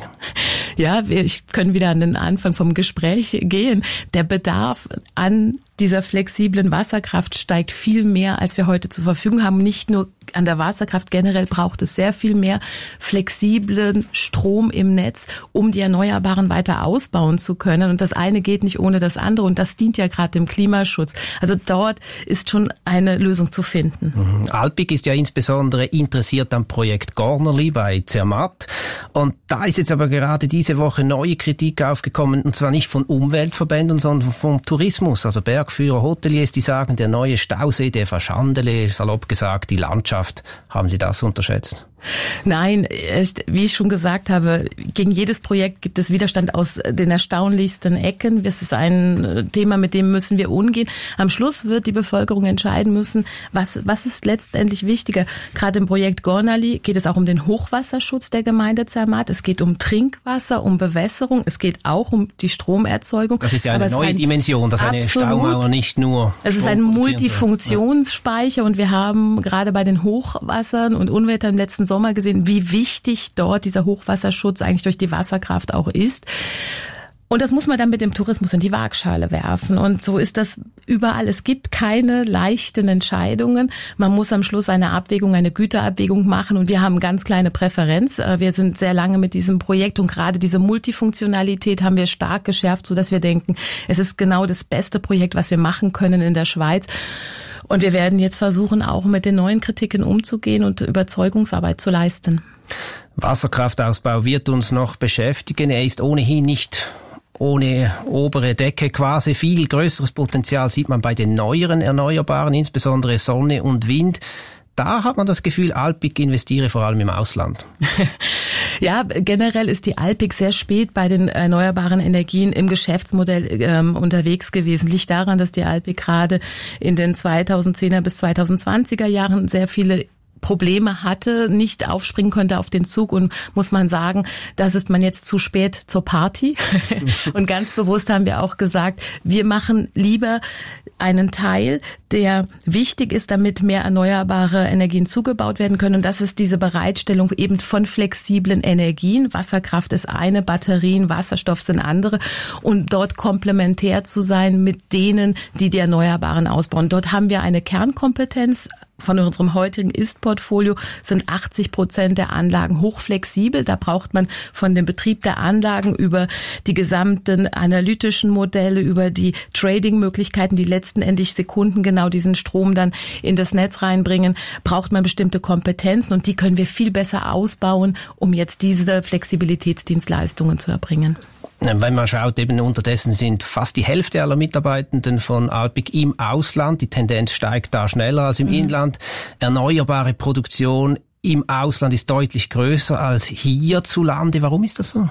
Ja, wir können wieder an den Anfang vom Gespräch gehen. Der Bedarf an dieser flexiblen Wasserkraft steigt viel mehr, als wir heute zur Verfügung haben. Nicht nur an der Wasserkraft, generell braucht es sehr viel mehr flexiblen Strom im Netz, um die Erneuerbaren weiter ausbauen zu können. Und das eine geht nicht ohne das andere. Und das dient ja gerade dem Klimaschutz. Also dort ist schon eine Lösung zu finden. Mhm. Alpiq ist ja insbesondere interessiert am Projekt Gornerli bei Zermatt. Und da ist jetzt aber gerade diese Woche neue Kritik aufgekommen. Und zwar nicht von Umweltverbänden, sondern vom Tourismus. Also Bergführer, Hoteliers, die sagen, der neue Stausee, der verschandele, salopp gesagt, die Landschaft. Haben Sie das unterschätzt? Nein, wie ich schon gesagt habe, gegen jedes Projekt gibt es Widerstand aus den erstaunlichsten Ecken. Das ist ein Thema, mit dem müssen wir umgehen. Am Schluss wird die Bevölkerung entscheiden müssen, was, was ist letztendlich wichtiger. Gerade im Projekt Gornerli geht es auch um den Hochwasserschutz der Gemeinde Zermatt. Es geht um Trinkwasser, um Bewässerung. Es geht auch um die Stromerzeugung. Das ist ja eine neue ein, Dimension, dass eine Staumauer nicht nur Es ist ein Multifunktionsspeicher und wir haben gerade bei den Hochwassern und Unwettern im letzten Sommer Sommer gesehen, wie wichtig dort dieser Hochwasserschutz eigentlich durch die Wasserkraft auch ist. Und das muss man dann mit dem Tourismus in die Waagschale werfen. Und so ist das überall. Es gibt keine leichten Entscheidungen. Man muss am Schluss eine Abwägung, eine Güterabwägung machen. Und wir haben ganz kleine Präferenz. Wir sind sehr lange mit diesem Projekt und gerade diese Multifunktionalität haben wir stark geschärft, sodass wir denken, es ist genau das beste Projekt, was wir machen können in der Schweiz. Und wir werden jetzt versuchen, auch mit den neuen Kritiken umzugehen und Überzeugungsarbeit zu leisten. Wasserkraftausbau wird uns noch beschäftigen. Er ist ohnehin nicht ohne obere Decke quasi. Viel größeres Potenzial sieht man bei den neueren Erneuerbaren, insbesondere Sonne und Wind. Da hat man das Gefühl, Alpiq investiere vor allem im Ausland. Ja, generell ist die Alpiq sehr spät bei den erneuerbaren Energien im Geschäftsmodell ähm, unterwegs gewesen. Liegt daran, dass die Alpiq gerade in den zweitausendzehner bis zweitausendzwanziger Jahren sehr viele Probleme hatte, nicht aufspringen konnte auf den Zug und muss man sagen, das ist man jetzt zu spät zur Party. Und ganz bewusst haben wir auch gesagt, wir machen lieber einen Teil, der wichtig ist, damit mehr erneuerbare Energien zugebaut werden können. Und das ist diese Bereitstellung eben von flexiblen Energien. Wasserkraft ist eine, Batterien, Wasserstoff sind andere. Und dort komplementär zu sein mit denen, die die Erneuerbaren ausbauen. Dort haben wir eine Kernkompetenz. Von unserem heutigen Ist-Portfolio sind achtzig Prozent der Anlagen hochflexibel. Da braucht man von dem Betrieb der Anlagen über die gesamten analytischen Modelle, über die Trading-Möglichkeiten, die letztendlich Sekunden genau diesen Strom dann in das Netz reinbringen, braucht man bestimmte Kompetenzen und die können wir viel besser ausbauen, um jetzt diese Flexibilitätsdienstleistungen zu erbringen. Wenn man schaut, eben unterdessen sind fast die Hälfte aller Mitarbeitenden von Alpiq im Ausland. Die Tendenz steigt da schneller als im mhm. Inland. Erneuerbare Produktion im Ausland ist deutlich größer als hierzulande. Warum ist das so?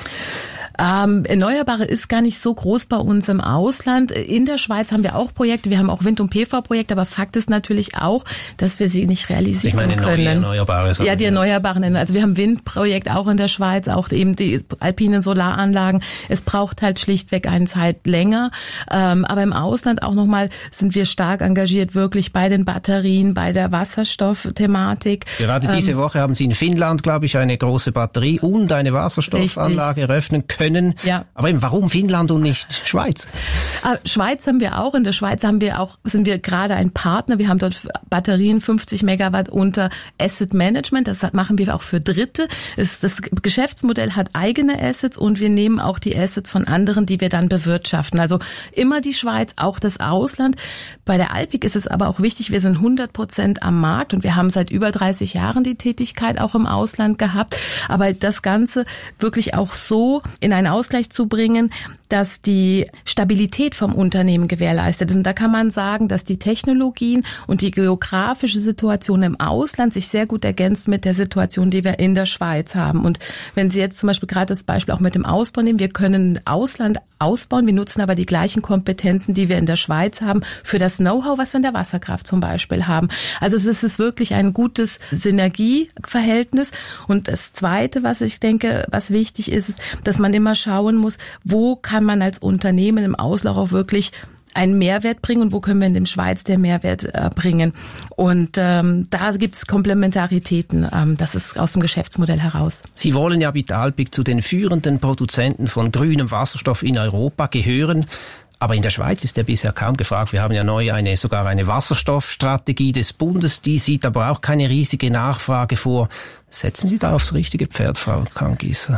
Ähm, Erneuerbare ist gar nicht so groß bei uns im Ausland. In der Schweiz haben wir auch Projekte, wir haben auch Wind- und P V-Projekte, aber Fakt ist natürlich auch, dass wir sie nicht realisieren ich meine, können. Neue Erneuerbare. Ja, die Erneuerbaren. Also wir haben Windprojekt auch in der Schweiz, auch eben die alpine Solaranlagen. Es braucht halt schlichtweg eine Zeit länger. Ähm, aber im Ausland auch nochmal sind wir stark engagiert, wirklich bei den Batterien, bei der Wasserstoffthematik. Gerade ähm, diese Woche haben Sie in Finnland, glaube ich, eine große Batterie und eine Wasserstoffanlage richtig. eröffnen können. Ja. Aber eben, warum Finnland und nicht Schweiz? Äh, Schweiz haben wir auch. In der Schweiz haben wir auch, sind wir gerade ein Partner. Wir haben dort Batterien fünfzig Megawatt unter Asset Management. Das machen wir auch für Dritte. Es, das Geschäftsmodell hat eigene Assets und wir nehmen auch die Assets von anderen, die wir dann bewirtschaften. Also immer die Schweiz, auch das Ausland. Bei der Alpiq ist es aber auch wichtig, wir sind hundert Prozent am Markt und wir haben seit über dreißig Jahren die Tätigkeit auch im Ausland gehabt. Aber das Ganze wirklich auch so in einen Ausgleich zu bringen, dass die Stabilität vom Unternehmen gewährleistet ist. Und da kann man sagen, dass die Technologien und die geografische Situation im Ausland sich sehr gut ergänzt mit der Situation, die wir in der Schweiz haben. Und wenn Sie jetzt zum Beispiel gerade das Beispiel auch mit dem Ausbau nehmen, wir können Ausland ausbauen, wir nutzen aber die gleichen Kompetenzen, die wir in der Schweiz haben, für das Know-how, was wir in der Wasserkraft zum Beispiel haben. Also es ist wirklich ein gutes Synergieverhältnis. Und das Zweite, was ich denke, was wichtig ist, ist, dass man immer schauen muss, wo kann man als Unternehmen im Auslauf auch wirklich einen Mehrwert bringen und wo können wir in der Schweiz den Mehrwert äh, bringen. Und ähm, da gibt es Komplementaritäten. Ähm, das ist aus dem Geschäftsmodell heraus. Sie wollen ja mit Alpiq zu den führenden Produzenten von grünem Wasserstoff in Europa gehören. Aber in der Schweiz ist der bisher kaum gefragt. Wir haben ja neu eine sogar eine Wasserstoffstrategie des Bundes. Die sieht aber auch keine riesige Nachfrage vor. Setzen Sie da aufs richtige Pferd, Frau Kahn-Giesser?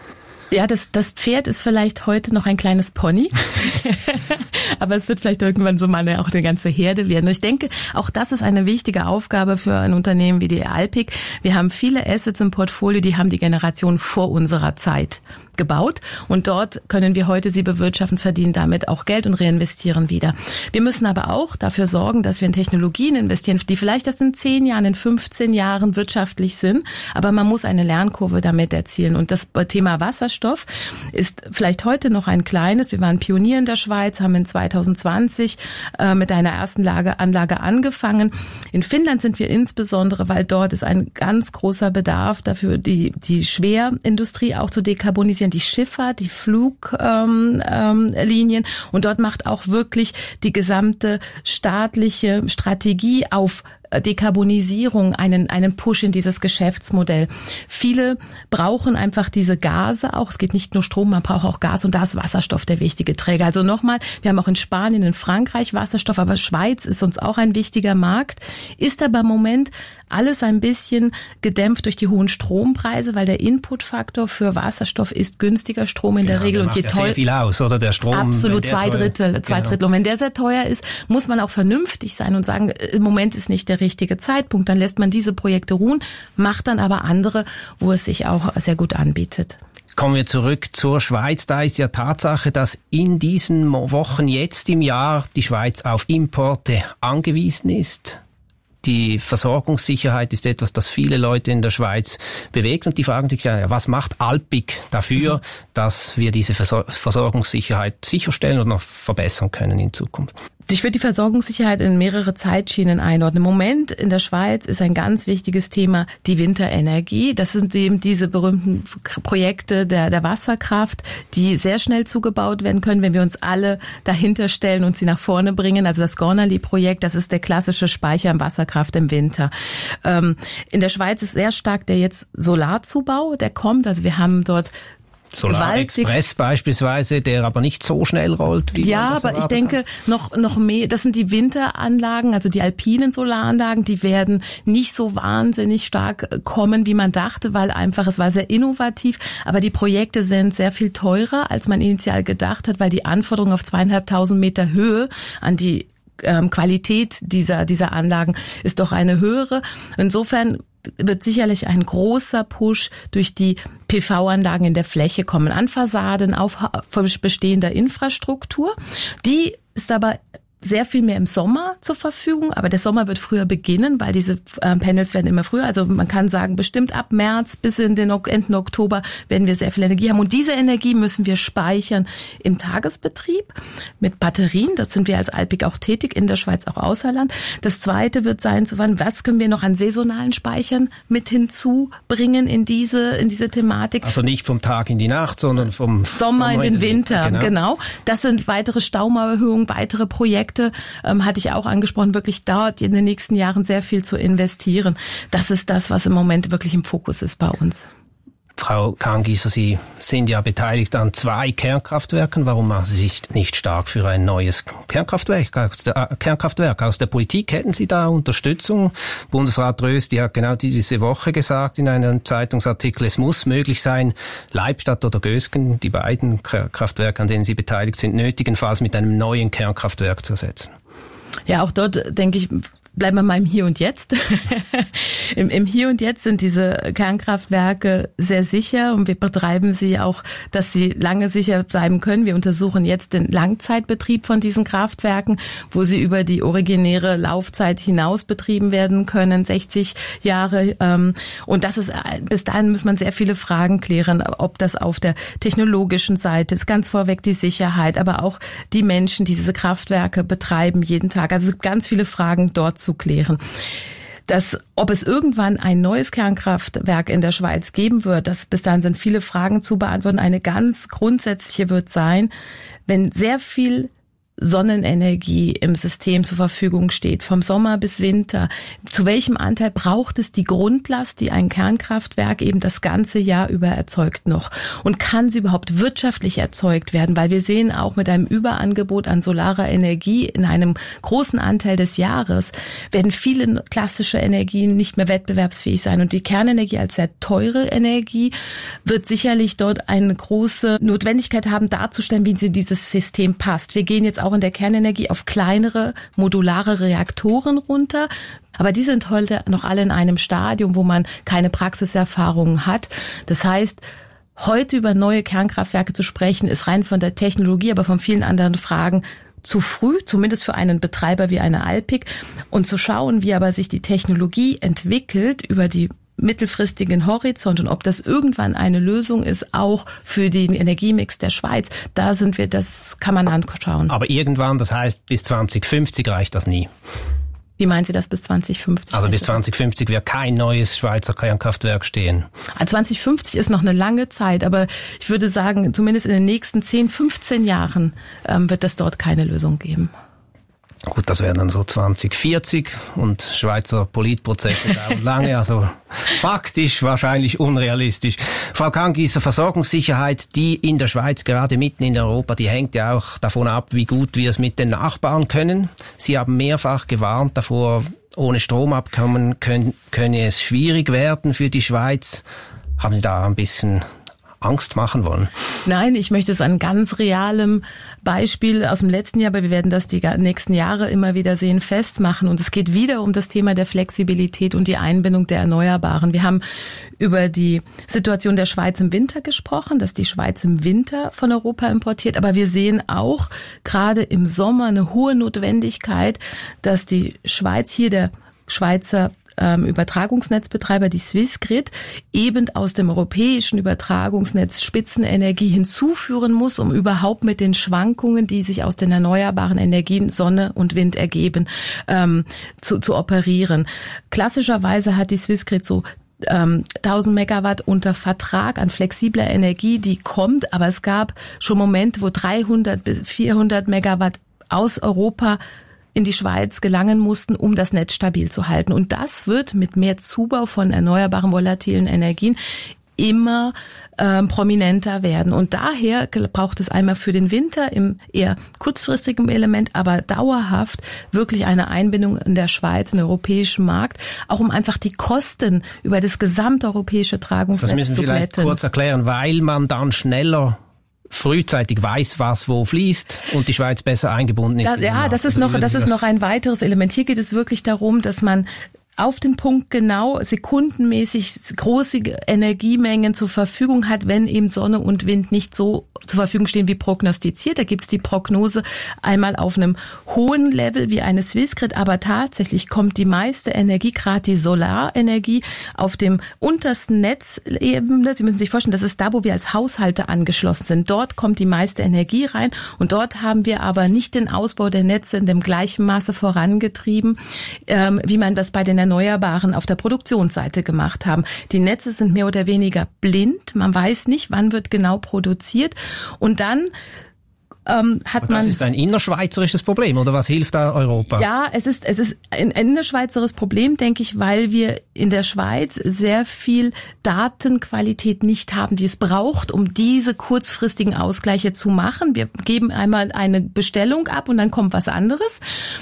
Ja, das, das Pferd ist vielleicht heute noch ein kleines Pony, aber es wird vielleicht irgendwann so mal eine, auch eine ganze Herde werden. Und ich denke, auch das ist eine wichtige Aufgabe für ein Unternehmen wie die Alpiq. Wir haben viele Assets im Portfolio, die haben die Generation vor unserer Zeit gebaut und dort können wir heute sie bewirtschaften, verdienen damit auch Geld und reinvestieren wieder. Wir müssen aber auch dafür sorgen, dass wir in Technologien investieren, die vielleicht erst in zehn Jahren, in fünfzehn Jahren wirtschaftlich sind, aber man muss eine Lernkurve damit erzielen. Und das Thema Wasserstoff ist vielleicht heute noch ein kleines. Wir waren Pionier in der Schweiz, haben in zweitausendzwanzig äh, mit einer ersten Lage, Anlage angefangen. In Finnland sind wir insbesondere, weil dort ist ein ganz großer Bedarf dafür, die, die Schwerindustrie auch zu dekarbonisieren, die Schifffahrt, die Fluglinien ähm, ähm, und dort macht auch wirklich die gesamte staatliche Strategie auf Dekarbonisierung einen, einen Push in dieses Geschäftsmodell. Viele brauchen einfach diese Gase auch. Es geht nicht nur Strom, man braucht auch Gas und da ist Wasserstoff der wichtige Träger. Also nochmal, wir haben auch in Spanien, in Frankreich Wasserstoff, aber Schweiz ist uns auch ein wichtiger Markt, ist aber im Moment alles ein bisschen gedämpft durch die hohen Strompreise, weil der Inputfaktor für Wasserstoff ist günstiger Strom in genau, der Regel. Der und je macht ja sehr viel aus, oder der Strom? Absolut, zwei Drittel, zwei genau. Drittel. Und wenn der sehr teuer ist, muss man auch vernünftig sein und sagen, im Moment ist nicht der richtige Zeitpunkt. Dann lässt man diese Projekte ruhen, macht dann aber andere, wo es sich auch sehr gut anbietet. Kommen wir zurück zur Schweiz. Da ist ja Tatsache, dass in diesen Wochen jetzt im Jahr die Schweiz auf Importe angewiesen ist. Die Versorgungssicherheit ist etwas, das viele Leute in der Schweiz bewegt und die fragen sich ja, was macht Alpiq dafür, dass wir diese Versorgungssicherheit sicherstellen und noch verbessern können in Zukunft? Ich würde die Versorgungssicherheit in mehrere Zeitschienen einordnen. Im Moment in der Schweiz ist ein ganz wichtiges Thema die Winterenergie. Das sind eben diese berühmten Projekte der, der Wasserkraft, die sehr schnell zugebaut werden können, wenn wir uns alle dahinter stellen und sie nach vorne bringen. Also das Gornali-Projekt, das ist der klassische Speicher an Wasserkraft im Winter. Ähm, in der Schweiz ist sehr stark der jetzt Solarzubau, der kommt. Also wir haben dort Solarexpress beispielsweise, der aber nicht so schnell rollt wie ja, man das aber ich denke noch noch mehr. Das sind die Winteranlagen, also die alpinen Solaranlagen, die werden nicht so wahnsinnig stark kommen, wie man dachte, weil einfach es war sehr innovativ. Aber die Projekte sind sehr viel teurer, als man initial gedacht hat, weil die Anforderungen auf zweieinhalbtausend Meter Höhe an die ähm, Qualität dieser dieser Anlagen ist doch eine höhere. Insofern wird sicherlich ein großer Push durch die P V-Anlagen in der Fläche kommen, an Fassaden, auf bestehender Infrastruktur. Die ist aber sehr viel mehr im Sommer zur Verfügung, aber der Sommer wird früher beginnen, weil diese äh, Panels werden immer früher, also man kann sagen, bestimmt ab März bis in den Ende Oktober werden wir sehr viel Energie haben und diese Energie müssen wir speichern im Tagesbetrieb mit Batterien, dort sind wir als Alpiq auch tätig, in der Schweiz auch außer Land. Das zweite wird sein, zu wann, was können wir noch an saisonalen Speichern mit hinzubringen in diese, in diese Thematik. Also nicht vom Tag in die Nacht, sondern vom Sommer, Sommer in den Winter, genau. genau. Das sind weitere Staumauerhöhungen, weitere Projekte, ähm, hatte ich auch angesprochen, wirklich dort in den nächsten Jahren sehr viel zu investieren. Das ist das, was im Moment wirklich im Fokus ist bei uns. Frau Kahngießer, Sie sind ja beteiligt an zwei Kernkraftwerken. Warum machen Sie sich nicht stark für ein neues Kernkraftwerk aus der, äh, Kernkraftwerk? Aus der Politik hätten Sie da Unterstützung? Bundesrat Rösti hat genau diese Woche gesagt in einem Zeitungsartikel, es muss möglich sein, Leibstadt oder Gösgen, die beiden Kraftwerke, an denen Sie beteiligt sind, nötigenfalls mit einem neuen Kernkraftwerk zu ersetzen. Ja, auch dort denke ich, bleiben wir mal im Hier und Jetzt. Im, Im Hier und Jetzt sind diese Kernkraftwerke sehr sicher und wir betreiben sie auch, dass sie lange sicher bleiben können. Wir untersuchen jetzt den Langzeitbetrieb von diesen Kraftwerken, wo sie über die originäre Laufzeit hinaus betrieben werden können, sechzig Jahre. Und das ist, bis dahin muss man sehr viele Fragen klären, ob das auf der technologischen Seite ist, ganz vorweg die Sicherheit, aber auch die Menschen, die diese Kraftwerke betreiben jeden Tag. Also ganz viele Fragen dort zu klären. Das, ob es irgendwann ein neues Kernkraftwerk in der Schweiz geben wird, das bis dahin sind viele Fragen zu beantworten. Eine ganz grundsätzliche wird sein, wenn sehr viel Sonnenenergie im System zur Verfügung steht, vom Sommer bis Winter. Zu welchem Anteil braucht es die Grundlast, die ein Kernkraftwerk eben das ganze Jahr über erzeugt noch? Und kann sie überhaupt wirtschaftlich erzeugt werden? Weil wir sehen auch mit einem Überangebot an solarer Energie in einem großen Anteil des Jahres werden viele klassische Energien nicht mehr wettbewerbsfähig sein. Und die Kernenergie als sehr teure Energie wird sicherlich dort eine große Notwendigkeit haben, darzustellen, wie sie in dieses System passt. Wir gehen jetzt auch in der Kernenergie auf kleinere, modulare Reaktoren runter. Aber die sind heute noch alle in einem Stadium, wo man keine Praxiserfahrung hat. Das heißt, heute über neue Kernkraftwerke zu sprechen, ist rein von der Technologie, aber von vielen anderen Fragen zu früh, zumindest für einen Betreiber wie eine Alpiq. Und zu schauen, wie aber sich die Technologie entwickelt über die mittelfristigen Horizont und ob das irgendwann eine Lösung ist, auch für den Energiemix der Schweiz, da sind wir, das kann man anschauen. Aber irgendwann, das heißt, bis zwanzig fünfzig reicht das nie. Wie meinen Sie das bis zwanzig fünfzig? Also bis zwanzig fünfzig wird kein neues Schweizer Kernkraftwerk stehen. zwanzig fünfzig ist noch eine lange Zeit, aber ich würde sagen, zumindest in den nächsten zehn, fünfzehn Jahren ähm, wird es dort keine Lösung geben. Gut, das wären dann so zwanzig vierzig und Schweizer Politprozesse dauern lange, also faktisch wahrscheinlich unrealistisch. Frau Kangießer, Versorgungssicherheit, die in der Schweiz, gerade mitten in Europa, die hängt ja auch davon ab, wie gut wir es mit den Nachbarn können. Sie haben mehrfach gewarnt davor, ohne Stromabkommen können, könne es schwierig werden für die Schweiz. Haben Sie da ein bisschen Angst machen wollen? Nein, ich möchte es an ganz realem Beispiel aus dem letzten Jahr, aber wir werden das die nächsten Jahre immer wieder sehen, festmachen. Und es geht wieder um das Thema der Flexibilität und die Einbindung der Erneuerbaren. Wir haben über die Situation der Schweiz im Winter gesprochen, dass die Schweiz im Winter von Europa importiert. Aber wir sehen auch gerade im Sommer eine hohe Notwendigkeit, dass die Schweiz hier der Schweizer Übertragungsnetzbetreiber, die Swissgrid, eben aus dem europäischen Übertragungsnetz Spitzenenergie hinzuführen muss, um überhaupt mit den Schwankungen, die sich aus den erneuerbaren Energien Sonne und Wind ergeben, ähm, zu, zu operieren. Klassischerweise hat die Swissgrid so ähm, tausend Megawatt unter Vertrag an flexibler Energie, die kommt, aber es gab schon Momente, wo dreihundert bis vierhundert Megawatt aus Europa in die Schweiz gelangen mussten, um das Netz stabil zu halten. Und das wird mit mehr Zubau von erneuerbaren volatilen Energien immer ähm, prominenter werden. Und daher braucht es einmal für den Winter im eher kurzfristigen Element, aber dauerhaft wirklich eine Einbindung in der Schweiz, in den europäischen Markt, auch um einfach die Kosten über das gesamteuropäische Tragungsnetz zu glätten. Das müssen Sie vielleicht kurz erklären, weil man dann schneller frühzeitig weiß, was wo fließt und die Schweiz besser eingebunden ist. Das, ja, das ist noch, das ist noch ein weiteres Element. Hier geht es wirklich darum, dass man auf den Punkt genau sekundenmäßig große Energiemengen zur Verfügung hat, wenn eben Sonne und Wind nicht so zur Verfügung stehen wie prognostiziert. Da gibt's die Prognose einmal auf einem hohen Level wie eine Swissgrid, aber tatsächlich kommt die meiste Energie, gerade die Solarenergie, auf dem untersten Netzebene. Sie müssen sich vorstellen, das ist da, wo wir als Haushalte angeschlossen sind. Dort kommt die meiste Energie rein und dort haben wir aber nicht den Ausbau der Netze in dem gleichen Maße vorangetrieben, ähm, wie man das bei den Erneuerbaren auf der Produktionsseite gemacht haben. Die Netze sind mehr oder weniger blind. Man weiß nicht, wann wird genau produziert. Und dann ähm, hat Und das man... Das ist ein innerschweizerisches Problem, oder was hilft da Europa? Ja, es ist, es ist ein innerschweizerisches Problem, denke ich, weil wir in der Schweiz sehr viel Datenqualität nicht haben, die es braucht, um diese kurzfristigen Ausgleiche zu machen. Wir geben einmal eine Bestellung ab und dann kommt was anderes.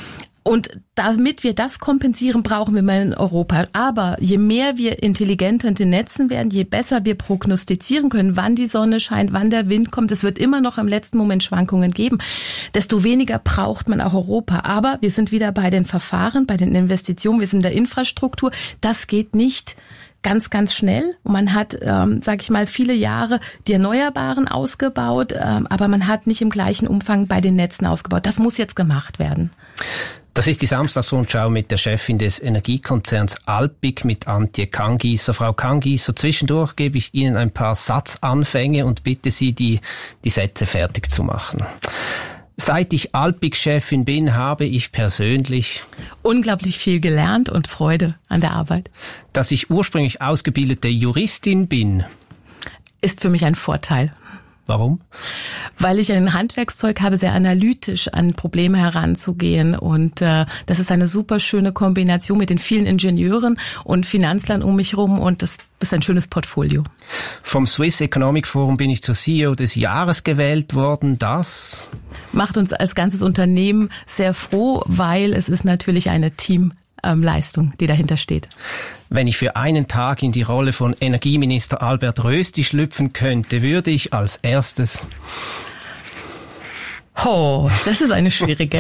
Und damit wir das kompensieren, brauchen wir mal in Europa. Aber je mehr wir intelligenter in den Netzen werden, je besser wir prognostizieren können, wann die Sonne scheint, wann der Wind kommt, es wird immer noch im letzten Moment Schwankungen geben, desto weniger braucht man auch Europa. Aber wir sind wieder bei den Verfahren, bei den Investitionen, wir sind in der Infrastruktur. Das geht nicht ganz, ganz schnell. Und man hat, ähm, sage ich mal, viele Jahre die Erneuerbaren ausgebaut, ähm, aber man hat nicht im gleichen Umfang bei den Netzen ausgebaut. Das muss jetzt gemacht werden. Das ist die Samstagsrundschau mit der Chefin des Energiekonzerns Alpiq, mit Antje Kangießer. Frau Kangießer, zwischendurch gebe ich Ihnen ein paar Satzanfänge und bitte Sie, die, die Sätze fertig zu machen. Seit ich Alpiq-Chefin bin, habe ich persönlich unglaublich viel gelernt und Freude an der Arbeit. Dass ich ursprünglich ausgebildete Juristin bin, ist für mich ein Vorteil. Warum? Weil ich ein Handwerkszeug habe, sehr analytisch an Probleme heranzugehen. Und äh, das ist eine super schöne Kombination mit den vielen Ingenieuren und Finanzlern um mich herum. Und das ist ein schönes Portfolio. Vom Swiss Economic Forum bin ich zur C E O des Jahres gewählt worden. Das macht uns als ganzes Unternehmen sehr froh, weil es ist natürlich eine Team Leistung, die dahinter steht. Wenn ich für einen Tag in die Rolle von Energieminister Albert Rösti schlüpfen könnte, würde ich als erstes... Oh, das ist eine schwierige.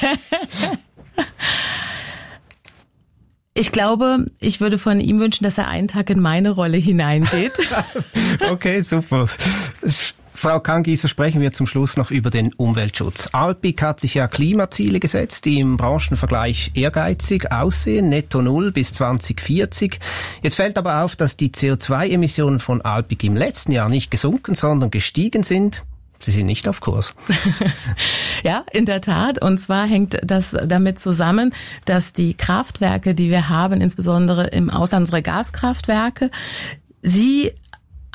Ich glaube, ich würde von ihm wünschen, dass er einen Tag in meine Rolle hineingeht. Okay, super. Frau Kangießer, sprechen wir zum Schluss noch über den Umweltschutz. Alpiq hat sich ja Klimaziele gesetzt, die im Branchenvergleich ehrgeizig aussehen, netto null bis zwanzig vierzig. Jetzt fällt aber auf, dass die C O zwei Emissionen von Alpiq im letzten Jahr nicht gesunken, sondern gestiegen sind. Sie sind nicht auf Kurs. Ja, in der Tat. Und zwar hängt das damit zusammen, dass die Kraftwerke, die wir haben, insbesondere im Ausland unsere Gaskraftwerke, sie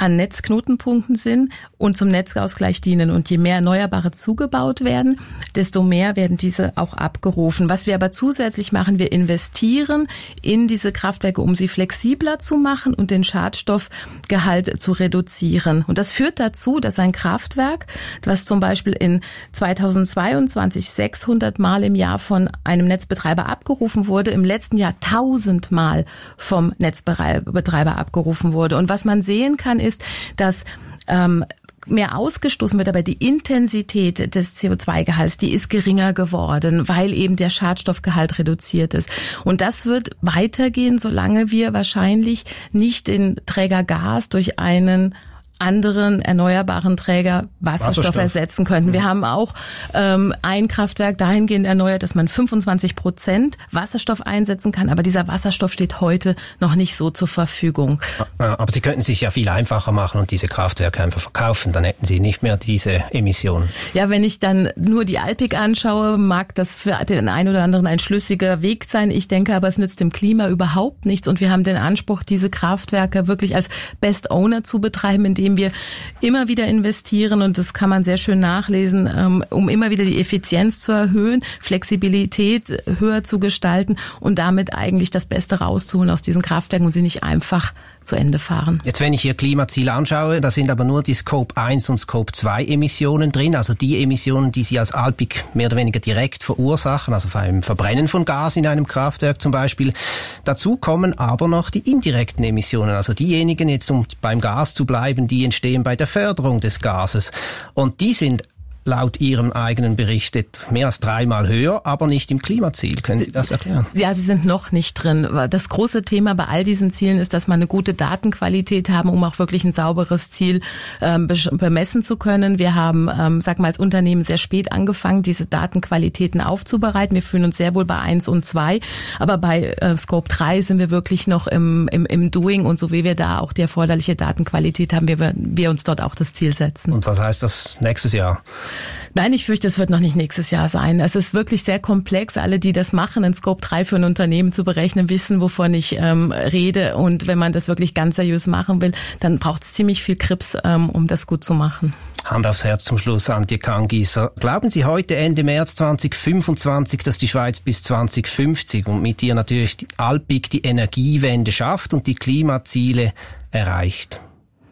an Netzknotenpunkten sind und zum Netzausgleich dienen. Und je mehr Erneuerbare zugebaut werden, desto mehr werden diese auch abgerufen. Was wir aber zusätzlich machen, wir investieren in diese Kraftwerke, um sie flexibler zu machen und den Schadstoffgehalt zu reduzieren. Und das führt dazu, dass ein Kraftwerk, was zum Beispiel in zweitausendzweiundzwanzig sechshundert Mal im Jahr von einem Netzbetreiber abgerufen wurde, im letzten Jahr tausend Mal vom Netzbetreiber abgerufen wurde. Und was man sehen kann, ist, dass ähm, mehr ausgestoßen wird, aber die Intensität des C O zwei Gehalts, die ist geringer geworden, weil eben der Schadstoffgehalt reduziert ist. Und das wird weitergehen, solange wir wahrscheinlich nicht den Träger Gas durch einen anderen erneuerbaren Träger Wasserstoff, Wasserstoff. ersetzen könnten. Wir haben auch ähm, ein Kraftwerk dahingehend erneuert, dass man fünfundzwanzig Prozent Wasserstoff einsetzen kann, aber dieser Wasserstoff steht heute noch nicht so zur Verfügung. Aber Sie könnten sich ja viel einfacher machen und diese Kraftwerke einfach verkaufen, dann hätten Sie nicht mehr diese Emissionen. Ja, wenn ich dann nur die Alpiq anschaue, mag das für den einen oder anderen ein schlüssiger Weg sein. Ich denke aber, es nützt dem Klima überhaupt nichts und wir haben den Anspruch, diese Kraftwerke wirklich als Best Owner zu betreiben, indem wir immer wieder investieren und das kann man sehr schön nachlesen, um immer wieder die Effizienz zu erhöhen, Flexibilität höher zu gestalten und damit eigentlich das Beste rauszuholen aus diesen Kraftwerken und sie nicht einfach zu Ende fahren. Jetzt, wenn ich Ihr Klimaziel anschaue, da sind aber nur die Scope eins und Scope zwei Emissionen drin, also die Emissionen, die Sie als Alpiq mehr oder weniger direkt verursachen, also beim Verbrennen von Gas in einem Kraftwerk zum Beispiel. Dazu kommen aber noch die indirekten Emissionen, also diejenigen, jetzt um beim Gas zu bleiben, die entstehen bei der Förderung des Gases. Und die sind laut Ihrem eigenen Bericht mehr als dreimal höher, aber nicht im Klimaziel. Können Sie das erklären? Ja, sie sind noch nicht drin. Das große Thema bei all diesen Zielen ist, dass man eine gute Datenqualität haben, um auch wirklich ein sauberes Ziel ähm, bemessen zu können. Wir haben, ähm, sag mal, als Unternehmen sehr spät angefangen, diese Datenqualitäten aufzubereiten. Wir fühlen uns sehr wohl bei eins und zwei, aber bei äh, Scope drei sind wir wirklich noch im, im, im Doing und so wie wir da auch die erforderliche Datenqualität haben, wir, wir uns dort auch das Ziel setzen. Und was heißt das nächstes Jahr? Nein, ich fürchte, es wird noch nicht nächstes Jahr sein. Es ist wirklich sehr komplex. Alle, die das machen, in Scope drei für ein Unternehmen zu berechnen, wissen, wovon ich ähm, rede. Und wenn man das wirklich ganz seriös machen will, dann braucht es ziemlich viel Krips, ähm, um das gut zu machen. Hand aufs Herz zum Schluss, Antje Kangieser. Glauben Sie heute Ende März zweitausendfünfundzwanzig, dass die Schweiz bis zweitausendfünfzig und mit ihr natürlich die Alpiq die Energiewende schafft und die Klimaziele erreicht?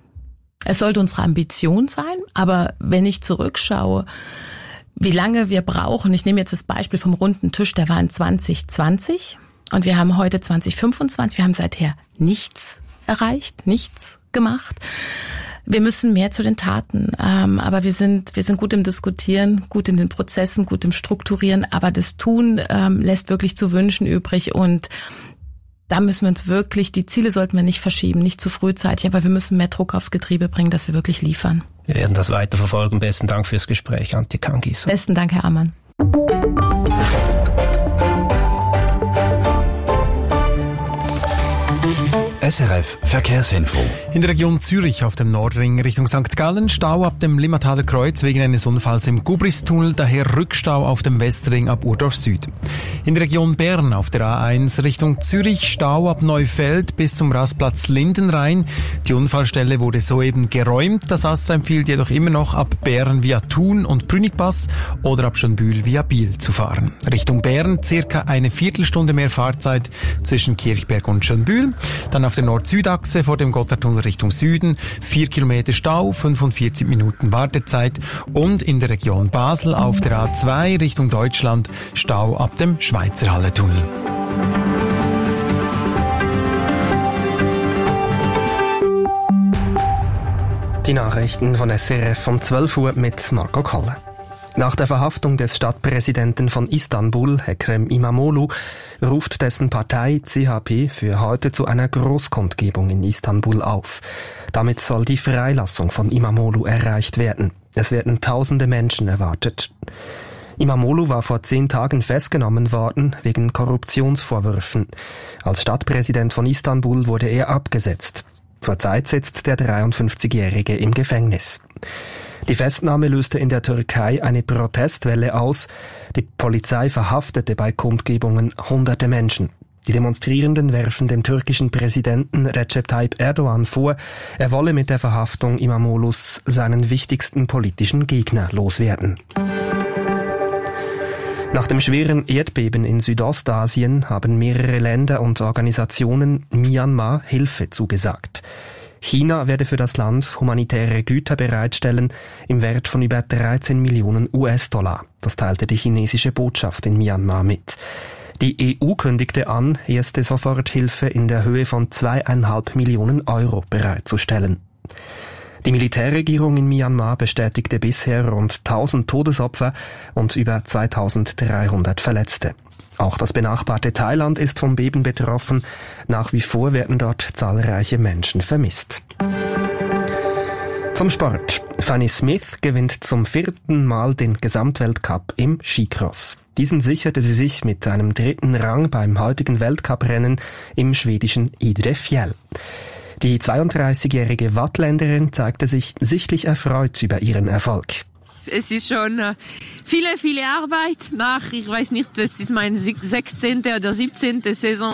Es sollte unsere Ambition sein, aber wenn ich zurückschaue, wie lange wir brauchen, ich nehme jetzt das Beispiel vom runden Tisch, der war in zwanzig zwanzig und wir haben heute zwanzig fünfundzwanzig, wir haben seither nichts erreicht, nichts gemacht. Wir müssen mehr zu den Taten, ähm, aber wir sind wir sind gut im Diskutieren, gut in den Prozessen, gut im Strukturieren, aber das Tun ähm, lässt wirklich zu wünschen übrig und da müssen wir uns wirklich, die Ziele sollten wir nicht verschieben, nicht zu frühzeitig, aber wir müssen mehr Druck aufs Getriebe bringen, dass wir wirklich liefern. Wir werden das weiter verfolgen. Besten Dank fürs Gespräch, Antje Kangieser. Besten Dank, Herr Ammann. S R F Verkehrsinfo. In der Region Zürich auf dem Nordring Richtung Sankt Gallen Stau ab dem Limmataler Kreuz wegen eines Unfalls im Gubristunnel, daher Rückstau auf dem Westring ab Urdorf Süd. In der Region Bern auf der A eins Richtung Zürich Stau ab Neufeld bis zum Rastplatz Lindenrhein. Die Unfallstelle wurde soeben geräumt. Das ASTRA empfiehlt jedoch immer noch ab Bern via Thun und Brünnigpass oder ab Schönbühl via Biel zu fahren. Richtung Bern circa eine Viertelstunde mehr Fahrzeit zwischen Kirchberg und Schönbühl. Dann auf der Nord-Süd-Achse vor dem Gotthardtunnel Richtung Süden, vier Kilometer Stau, fünfundvierzig Minuten Wartezeit und in der Region Basel auf der A zwei Richtung Deutschland Stau ab dem Schweizerhalle-Tunnel. Die Nachrichten von S R F um zwölf Uhr mit Marco Kolle. Nach der Verhaftung des Stadtpräsidenten von Istanbul, Ekrem İmamoğlu, ruft dessen Partei C H P für heute zu einer Großkundgebung in Istanbul auf. Damit soll die Freilassung von İmamoğlu erreicht werden. Es werden tausende Menschen erwartet. İmamoğlu war vor zehn Tagen festgenommen worden wegen Korruptionsvorwürfen. Als Stadtpräsident von Istanbul wurde er abgesetzt. Zurzeit sitzt der dreiundfünfzigjährige im Gefängnis. Die Festnahme löste in der Türkei eine Protestwelle aus. Die Polizei verhaftete bei Kundgebungen hunderte Menschen. Die Demonstrierenden werfen dem türkischen Präsidenten Recep Tayyip Erdogan vor, er wolle mit der Verhaftung Imamoglu's seinen wichtigsten politischen Gegner loswerden. Nach dem schweren Erdbeben in Südostasien haben mehrere Länder und Organisationen Myanmar Hilfe zugesagt. China werde für das Land humanitäre Güter bereitstellen im Wert von über dreizehn Millionen U S-Dollar. Das teilte die chinesische Botschaft in Myanmar mit. Die E U kündigte an, erste Soforthilfe in der Höhe von zweieinhalb Millionen Euro bereitzustellen. Die Militärregierung in Myanmar bestätigte bisher rund tausend Todesopfer und über zweitausenddreihundert Verletzte. Auch das benachbarte Thailand ist vom Beben betroffen. Nach wie vor werden dort zahlreiche Menschen vermisst. Zum Sport. Fanny Smith gewinnt zum vierten Mal den Gesamtweltcup im Skicross. Diesen sicherte sie sich mit einem dritten Rang beim heutigen Weltcuprennen im schwedischen Idre Fjäll. Die zweiunddreißigjährige Wattländerin zeigte sich sichtlich erfreut über ihren Erfolg. Es ist schon äh, viele, viele Arbeit nach, ich weiß nicht, das ist meine sechzehnte oder siebzehnte Saison